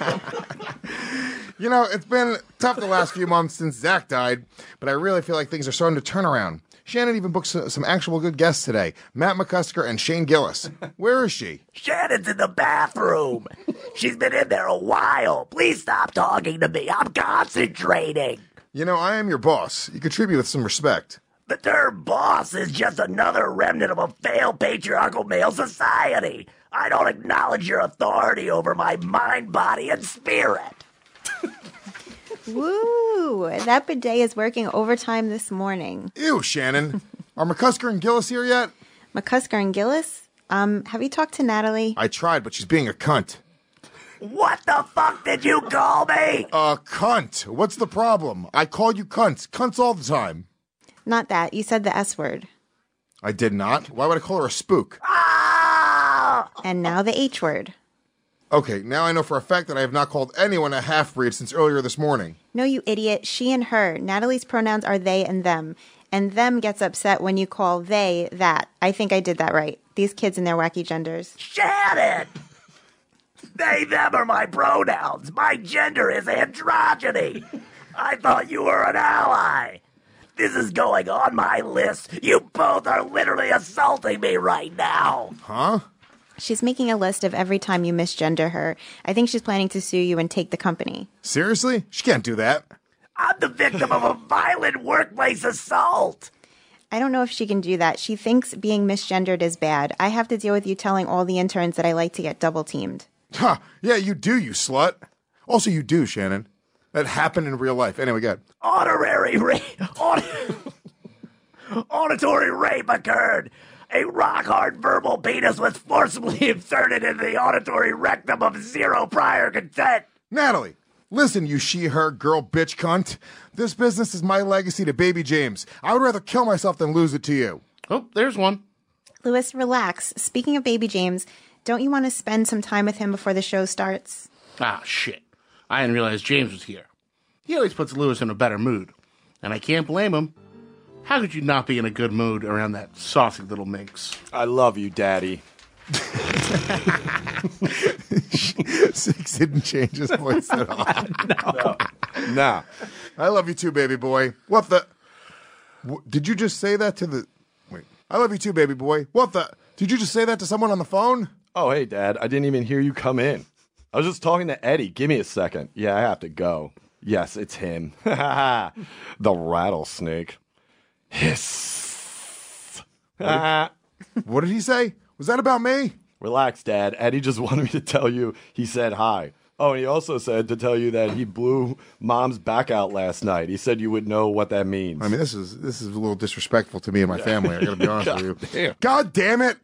You know, it's been tough the last few months since Zach died, but I really feel like things are starting to turn around. Shannon even booked s- some actual good guests today. Matt McCusker and Shane Gillis. Where is she? Shannon's in the bathroom. She's been in there a while. Please stop talking to me. I'm concentrating. You know, I am your boss. You could treat me with some respect. The term boss is just another remnant of a failed patriarchal male society. I don't acknowledge your authority over my mind, body, and spirit. Woo! That bidet is working overtime this morning. Ew, Shannon. Are McCusker and Gillis here yet? McCusker and Gillis, um, have you talked to Natalie? I tried, but she's being a cunt. What the fuck did you call me? A cunt. What's the problem? I call you cunts. Cunts all the time. Not that. You said the S word. I did not. Why would I call her a spook? Ah! And now the H word. Okay, now I know for a fact that I have not called anyone a half-breed since earlier this morning. No, you idiot. She and her. Natalie's pronouns are they and them. And them gets upset when you call they that. I think I did that right. These kids and their wacky genders. Shannon! They, them are my pronouns. My gender is androgyny. I thought you were an ally. This is going on my list. You both are literally assaulting me right now. Huh? She's making a list of every time you misgender her. I think she's planning to sue you and take the company. Seriously? She can't do that. I'm the victim of a violent workplace assault. I don't know if she can do that. She thinks being misgendered is bad. I have to deal with you telling all the interns that I like to get double teamed. Huh. Yeah, you do, you slut. Also, you do, Shannon. That happened in real life. Anyway, good. Honorary rape. Auditory rape occurred. A rock-hard verbal penis was forcibly inserted into the auditory rectum of zero prior consent. Natalie, listen, you she-her girl bitch cunt. This business is my legacy to baby James. I would rather kill myself than lose it to you. Oh, there's one. Lewis, relax. Speaking of baby James, don't you want to spend some time with him before the show starts? Ah, shit. I didn't realize James was here. He always puts Lewis in a better mood. And I can't blame him. How could you not be in a good mood around that saucy little minx? I love you, Daddy. Six didn't change his voice at all. No. Nah. I love you too, baby boy. What the? W- did you just say that to the? Wait. I love you too, baby boy. What the? Did you just say that to someone on the phone? Oh, hey, Dad. I didn't even hear you come in. I was just talking to Eddie. Give me a second. Yeah, I have to go. Yes, it's him. The rattlesnake. Hiss. What did he say? Was that about me? Relax, Dad. Eddie just wanted me to tell you he said hi. Oh, and he also said to tell you that he blew Mom's back out last night. He said you would know what that means. I mean, this is this is a little disrespectful to me and my family. I gotta be honest God with you. Damn. God damn it!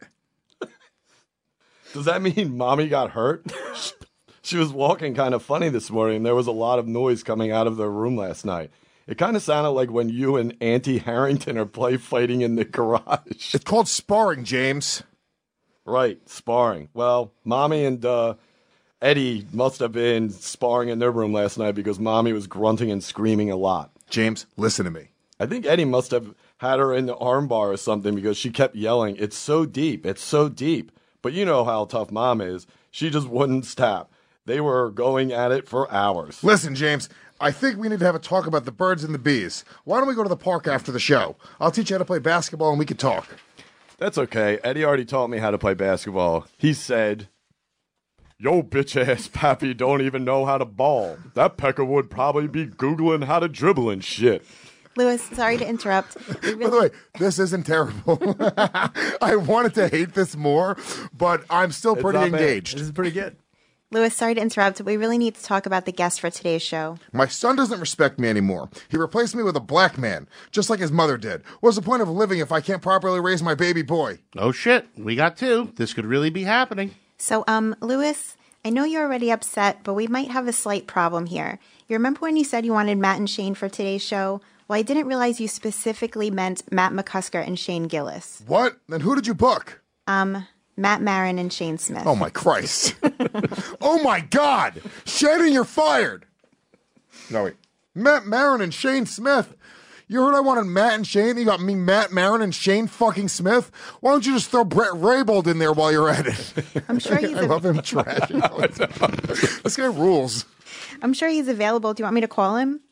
Does that mean Mommy got hurt? She was walking kind of funny this morning, and there was a lot of noise coming out of their room last night. It kind of sounded like when you and Auntie Harrington are play fighting in the garage. It's called sparring, James. Right, sparring. Well, Mommy and uh, Eddie must have been sparring in their room last night because Mommy was grunting and screaming a lot. James, listen to me. I think Eddie must have had her in the armbar or something because she kept yelling, "It's so deep, it's so deep." But you know how tough Mom is. She just wouldn't stop. They were going at it for hours. Listen, James, I think we need to have a talk about the birds and the bees. Why don't we go to the park after the show? I'll teach you how to play basketball and we can talk. That's okay. Eddie already taught me how to play basketball. He said, "Yo, bitch-ass pappy don't even know how to ball. That pecker would probably be Googling how to dribble and shit." Lewis, sorry to interrupt. We really- By the way, this isn't terrible. I wanted to hate this more, but I'm still It's pretty not bad. engaged. This is pretty good. Lewis, sorry to interrupt. We really need to talk about the guest for today's show. My son doesn't respect me anymore. He replaced me with a black man, just like his mother did. What's the point of living if I can't properly raise my baby boy? Oh, shit. We got two. This could really be happening. So, um, Lewis, I know you're already upset, but we might have a slight problem here. You remember when you said you wanted Matt and Shane for today's show? Well, I didn't realize you specifically meant Matt McCusker and Shane Gillis. What? Then who did you book? Um, Matt Marin and Shane Smith. Oh, my Christ. Oh, my God. Shannon, you're fired. No, wait. Matt Marin and Shane Smith. You heard I wanted Matt and Shane? You got me, Matt Marin and Shane fucking Smith? Why don't you just throw Brett Raybold in there while you're at it? I'm sure he's I a- love him trashing. This guy rules. I'm sure he's available. Do you want me to call him?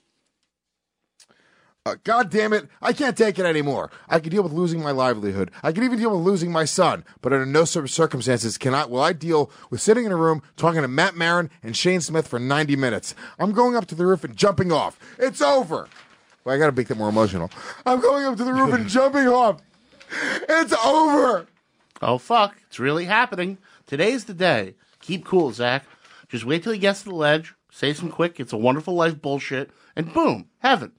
Uh, God damn it, I can't take it anymore. I can deal with losing my livelihood. I can even deal with losing my son. But under no cir- circumstances can I, will I deal with sitting in a room talking to Matt Marin and Shane Smith for ninety minutes. I'm going up to the roof and jumping off. It's over. Well, I gotta make that more emotional. I'm going up to the roof and jumping off. It's over. Oh, fuck. It's really happening. Today's the day. Keep cool, Zach. Just wait till he gets to the ledge, say some quick, it's a wonderful life bullshit, and boom, heaven.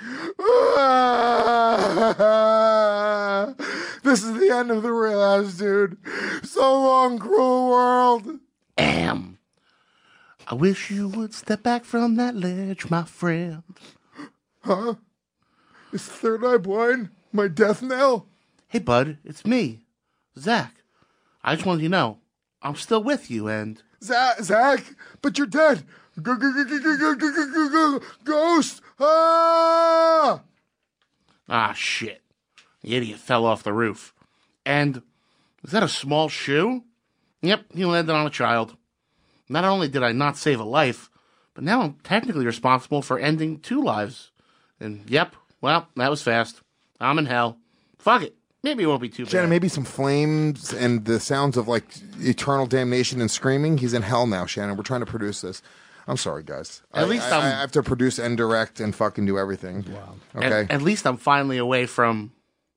This is the end of the real house, dude. So long, cruel world. Am. I wish you would step back from that ledge, my friend. Huh? Is Third Eye Blind my death knell? Hey, bud, it's me, Zach. I just wanted you to know, I'm still with you, and... Zach, Zach, but you're dead. G- g- g- g- g- g- g- g- g- Ghost! Ah! Ah, shit. The idiot fell off the roof. And, is that a small shoe? Yep, he landed on a child. Not only did I not save a life, but now I'm technically responsible for ending two lives. And, yep, Well, that was fast. I'm in hell. Fuck it. Maybe it won't be too bad. Shannon, maybe some flames and the sounds of like eternal damnation and screaming. He's in hell now, Shannon. We're trying to produce this. I'm sorry, guys. At I, least I, I'm- I have to produce and direct and fucking do everything. Wow. Okay. At, at least I'm finally away from.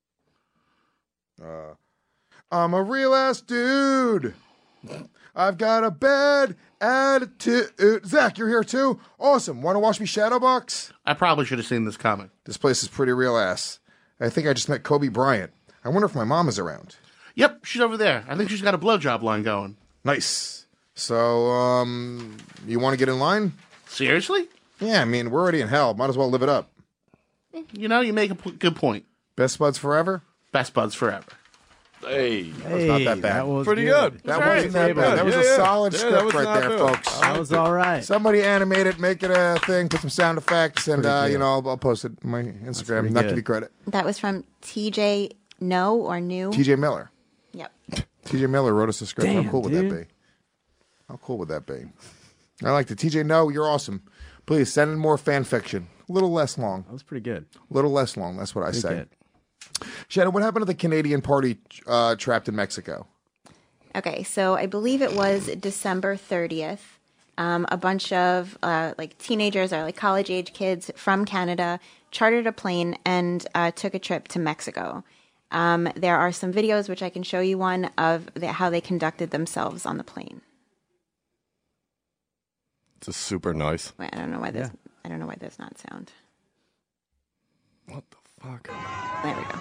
Uh, I'm a real ass dude. I've got a bad attitude. Zach, you're here too? Awesome. Want to watch me Shadowbox? I probably should have seen this comic. This place is pretty real ass. I think I just met Kobe Bryant. I wonder if my mom is around. Yep, she's over there. I think she's got a blowjob line going. Nice. So, um, you want to get in line? Seriously? Yeah, I mean, we're already in hell. Might as well live it up. You know, you make a p- good point. Best buds forever? Best buds forever. Hey, that was not that bad. That was pretty good. That All right. wasn't that Pretty bad. good. That was Yeah, a yeah. solid Yeah, that script was right not there, bad. folks. That was all right. Somebody animate it, make it a thing, put some sound effects, and, Pretty uh, good. you know, I'll, I'll post it on my Instagram. pretty Not good. give you credit. That was from T J No or New. T J Miller. Yep. T J Miller wrote us a script. Damn, How cool would dude. that be? How cool would that be? I like it. T J, no, you're awesome. Please send in more fan fiction. A little less long. That was pretty good. A little less long. That's what I Pretty say. good. Shannon, what happened to the Canadian party uh, trapped in Mexico? Okay, so I believe it was December thirtieth. Um, a bunch of uh, like teenagers or like college age kids from Canada chartered a plane and uh, took a trip to Mexico. Um, there are some videos which I can show you one of the, how they conducted themselves on the plane. It's a super nice. Wait, I don't know why this. I don't know why there's not sound. What the fuck? There we go.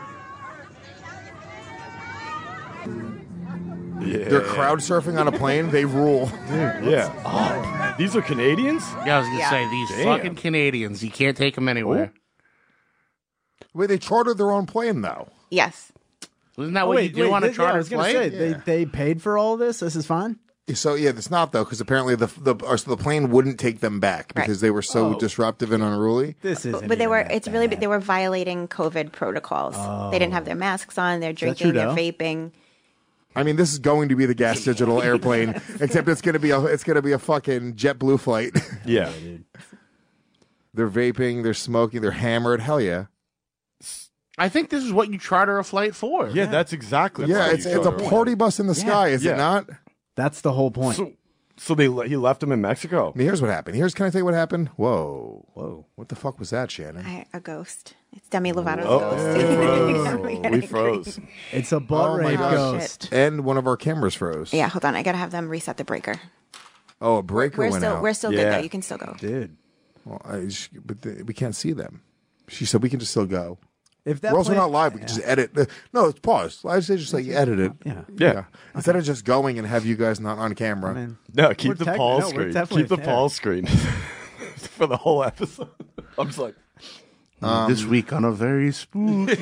Yeah. They're crowd surfing on a plane. They rule. Yeah. Oh, these are Canadians? Yeah, I was going to Yeah. say, these Damn. fucking Canadians, you can't take them anywhere. Wait, they chartered their own plane, though. Yes. Isn't that Oh, what wait, you do wait, on a th- yeah, I charter was gonna flight? say, they they paid for all this. This is fine. So yeah, it's not though, because apparently the the or so the plane wouldn't take them back because they were so Oh. disruptive and unruly. This is. But they were. It's really. They were violating COVID protocols. They didn't have their masks on. They're that drinking. They're Trudeau? vaping. I mean, this is going to be the Gas Digital airplane, except it's gonna be a it's gonna be a fucking JetBlue flight. Yeah. They're vaping, they're smoking, they're hammered. Hell yeah, I think this is what you charter a flight for. Yeah, that's exactly. yeah. what It's you it's a charter. party bus in the sky, is Yeah. it not? That's the whole point. So, so they le- he left them in Mexico. I mean, here's what happened. Here's can I tell you what happened? Whoa, Whoa. what the fuck was that, Shannon? I, a ghost. It's Demi Lovato's Oh, ghost. we I'm froze. getting we angry. froze. It's a butt Oh my rape God. ghost. And one of our cameras froze. Yeah, hold on. I gotta have them reset the breaker. Oh, a breaker We're went still. out. We're still good Yeah. though. You can still go. Dude. Well, I, sh- but the, we can't see them. She said we can just still go. If that We're also plane- not live. We can just edit. The, no, it's pause. I say just like edit it. Yeah. Yeah. Instead of just going and have you guys not on camera. I mean, No, We're keep the tech- Paul no, we're screen. definitely Keep the there. Paul screen for the whole episode. I'm just like, this week on a very spooky.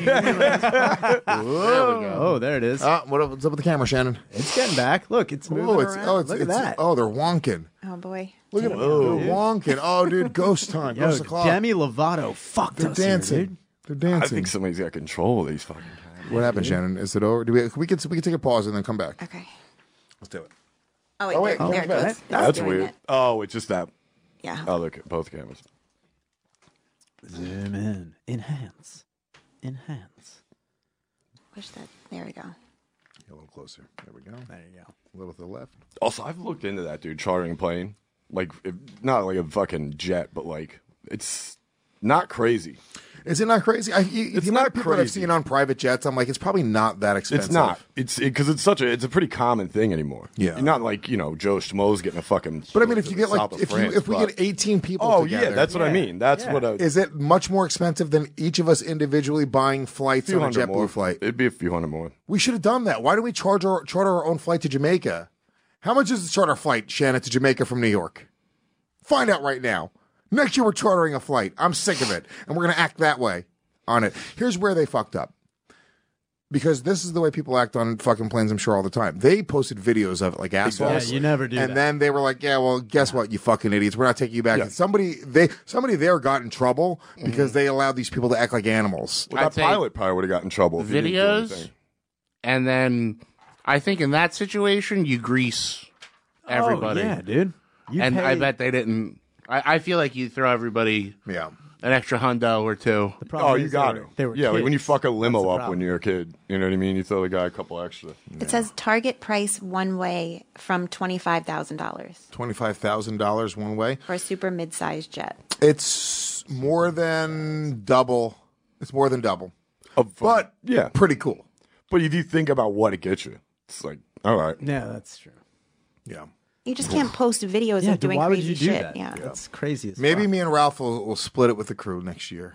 oh, there it is. Ah, what up, what's up with the camera, Shannon? It's getting back. Look, it's moving Oh, it's around. oh, it's, Look it's at that. oh, they're wonking. Oh boy. Look at them. They're wonking. Oh, dude, ghost time. Yo, Ghost o'clock. Demi Lovato fucked They're us here, dancing. dude. They're I dancing. think somebody's got control of these fucking cameras. What happened, Shannon? Is it over? Do we? We can we can take a pause and then come back. Okay. Let's do it. Oh wait. Oh, wait, there, oh, there it back. goes. It's That's doing weird. it. Oh, it's just that Yeah. other ca- both cameras. Zoom in. Enhance. Enhance. Push that. There we go. A little closer. There we go. There you go. A little to the left. Also, I've looked into that, dude. Chartering a plane, like if, not like a fucking jet, but like it's not crazy. Is it not crazy? I, you, It's the amount not of people that I've crazy. seen on private jets, I'm like, it's probably not that expensive. It's not. It's because it's such a. It's a pretty common thing anymore. Yeah. You're not like you know Joe Schmo's getting a fucking. But I mean, if you get like, south of if France, you if we but- get eighteen people Oh together, yeah, that's what I mean. That's Yeah. what a is it much more expensive than each of us individually buying flights few on a hundred JetBlue more. flight? It'd be a few hundred more. We should have done that. Why do we charge our, charter our own flight to Jamaica? How much is the charter flight, Shannon, to Jamaica from New York? Find out right now. Next year we're chartering a flight. I'm sick of it, and we're going to act that way on it. Here's where they fucked up. Because this is the way people act on fucking planes, I'm sure, all the time. They posted videos of it like assholes. Yeah, you never do And that. then they were like, yeah, well, guess what, you fucking idiots. We're not taking you back. Yeah. And somebody they somebody there got in trouble because they allowed these people to act like animals. Well, I'd that say pilot probably would have got in trouble. If he didn't do Videos, anything. and then I think in that situation you grease everybody. Oh, yeah, dude. You and pay, I bet they didn't. I, I feel like you throw everybody Yeah. an extra hundo or two. The problem Oh, you is got they it. were, they were yeah, like when you kids. fuck a limo That's the up problem. when you're a kid. You know what I mean? You throw the guy a couple extra. It says target price one way from twenty-five thousand dollars twenty-five thousand dollars one way. for a super mid-sized jet. It's more than double. It's more than double. Of, But yeah. pretty cool. But if you think about what it gets you, it's like, all right. Yeah, that's true. Yeah. You just can't post videos Yeah, of doing why would crazy you do shit. that? Yeah. That's crazy as Maybe fuck. me and Ralph will, will split it with the crew next year.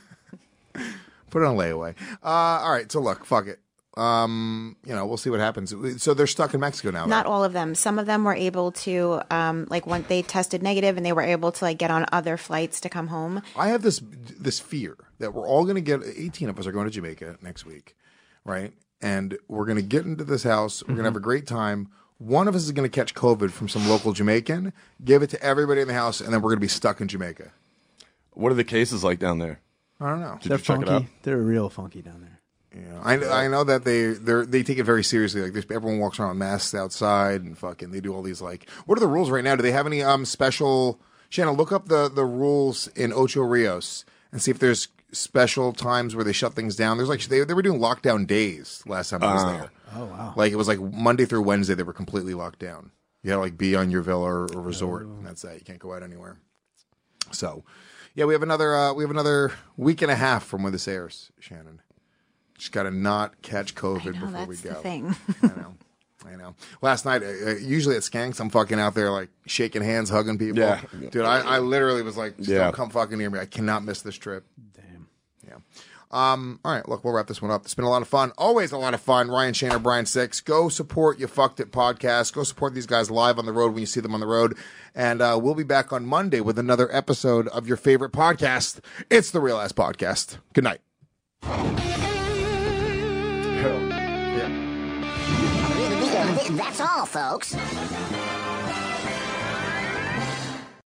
Put it on layaway. Uh, all right. So look, fuck it. Um, you know, we'll see what happens. So they're stuck in Mexico now. Not though. all of them. Some of them were able to, um, like, when they tested negative and they were able to like get on other flights to come home. I have this this fear that we're all going to get. eighteen of us are going to Jamaica next week, right? And we're going to get into this house. We're going to have a great time. One of us is going to catch COVID from some local Jamaican, give it to everybody in the house, and then we're going to be stuck in Jamaica. What are the cases like down there? I don't know. Did They're you check funky. it out? They're real funky down there. Yeah, I, I know that they they they take it very seriously. Like there's, everyone walks around with masks outside and fucking they do all these like. What are the rules right now? Do they have any um special? Shannon, look up the the rules in Ocho Rios and see if there's special times where they shut things down. There's like they they were doing lockdown days last time I was Uh. there. Oh wow. Like it was like Monday through Wednesday they were completely locked down. You had to like be on your villa or, or resort, and that's that. You can't go out anywhere. So, yeah, we have another uh, we have another week and a half from when this airs, Shannon. Just got to not catch COVID I know, before we that's go. the thing. I know. I know. Last night, uh, usually at Skanks, I'm fucking out there like shaking hands, hugging people. Yeah. Dude, I, I literally was like, just Yeah. don't come fucking near me. I cannot miss this trip. Damn. Yeah. Um, all right, look, we'll wrap this one up. It's been a lot of fun. Always a lot of fun. Ryan Shanner, Brian Six. Go support You Fucked It podcast. Go support these guys live on the road when you see them on the road. And uh, we'll be back on Monday with another episode of your favorite podcast. It's the Real Ass Podcast. Good night. That's all, folks.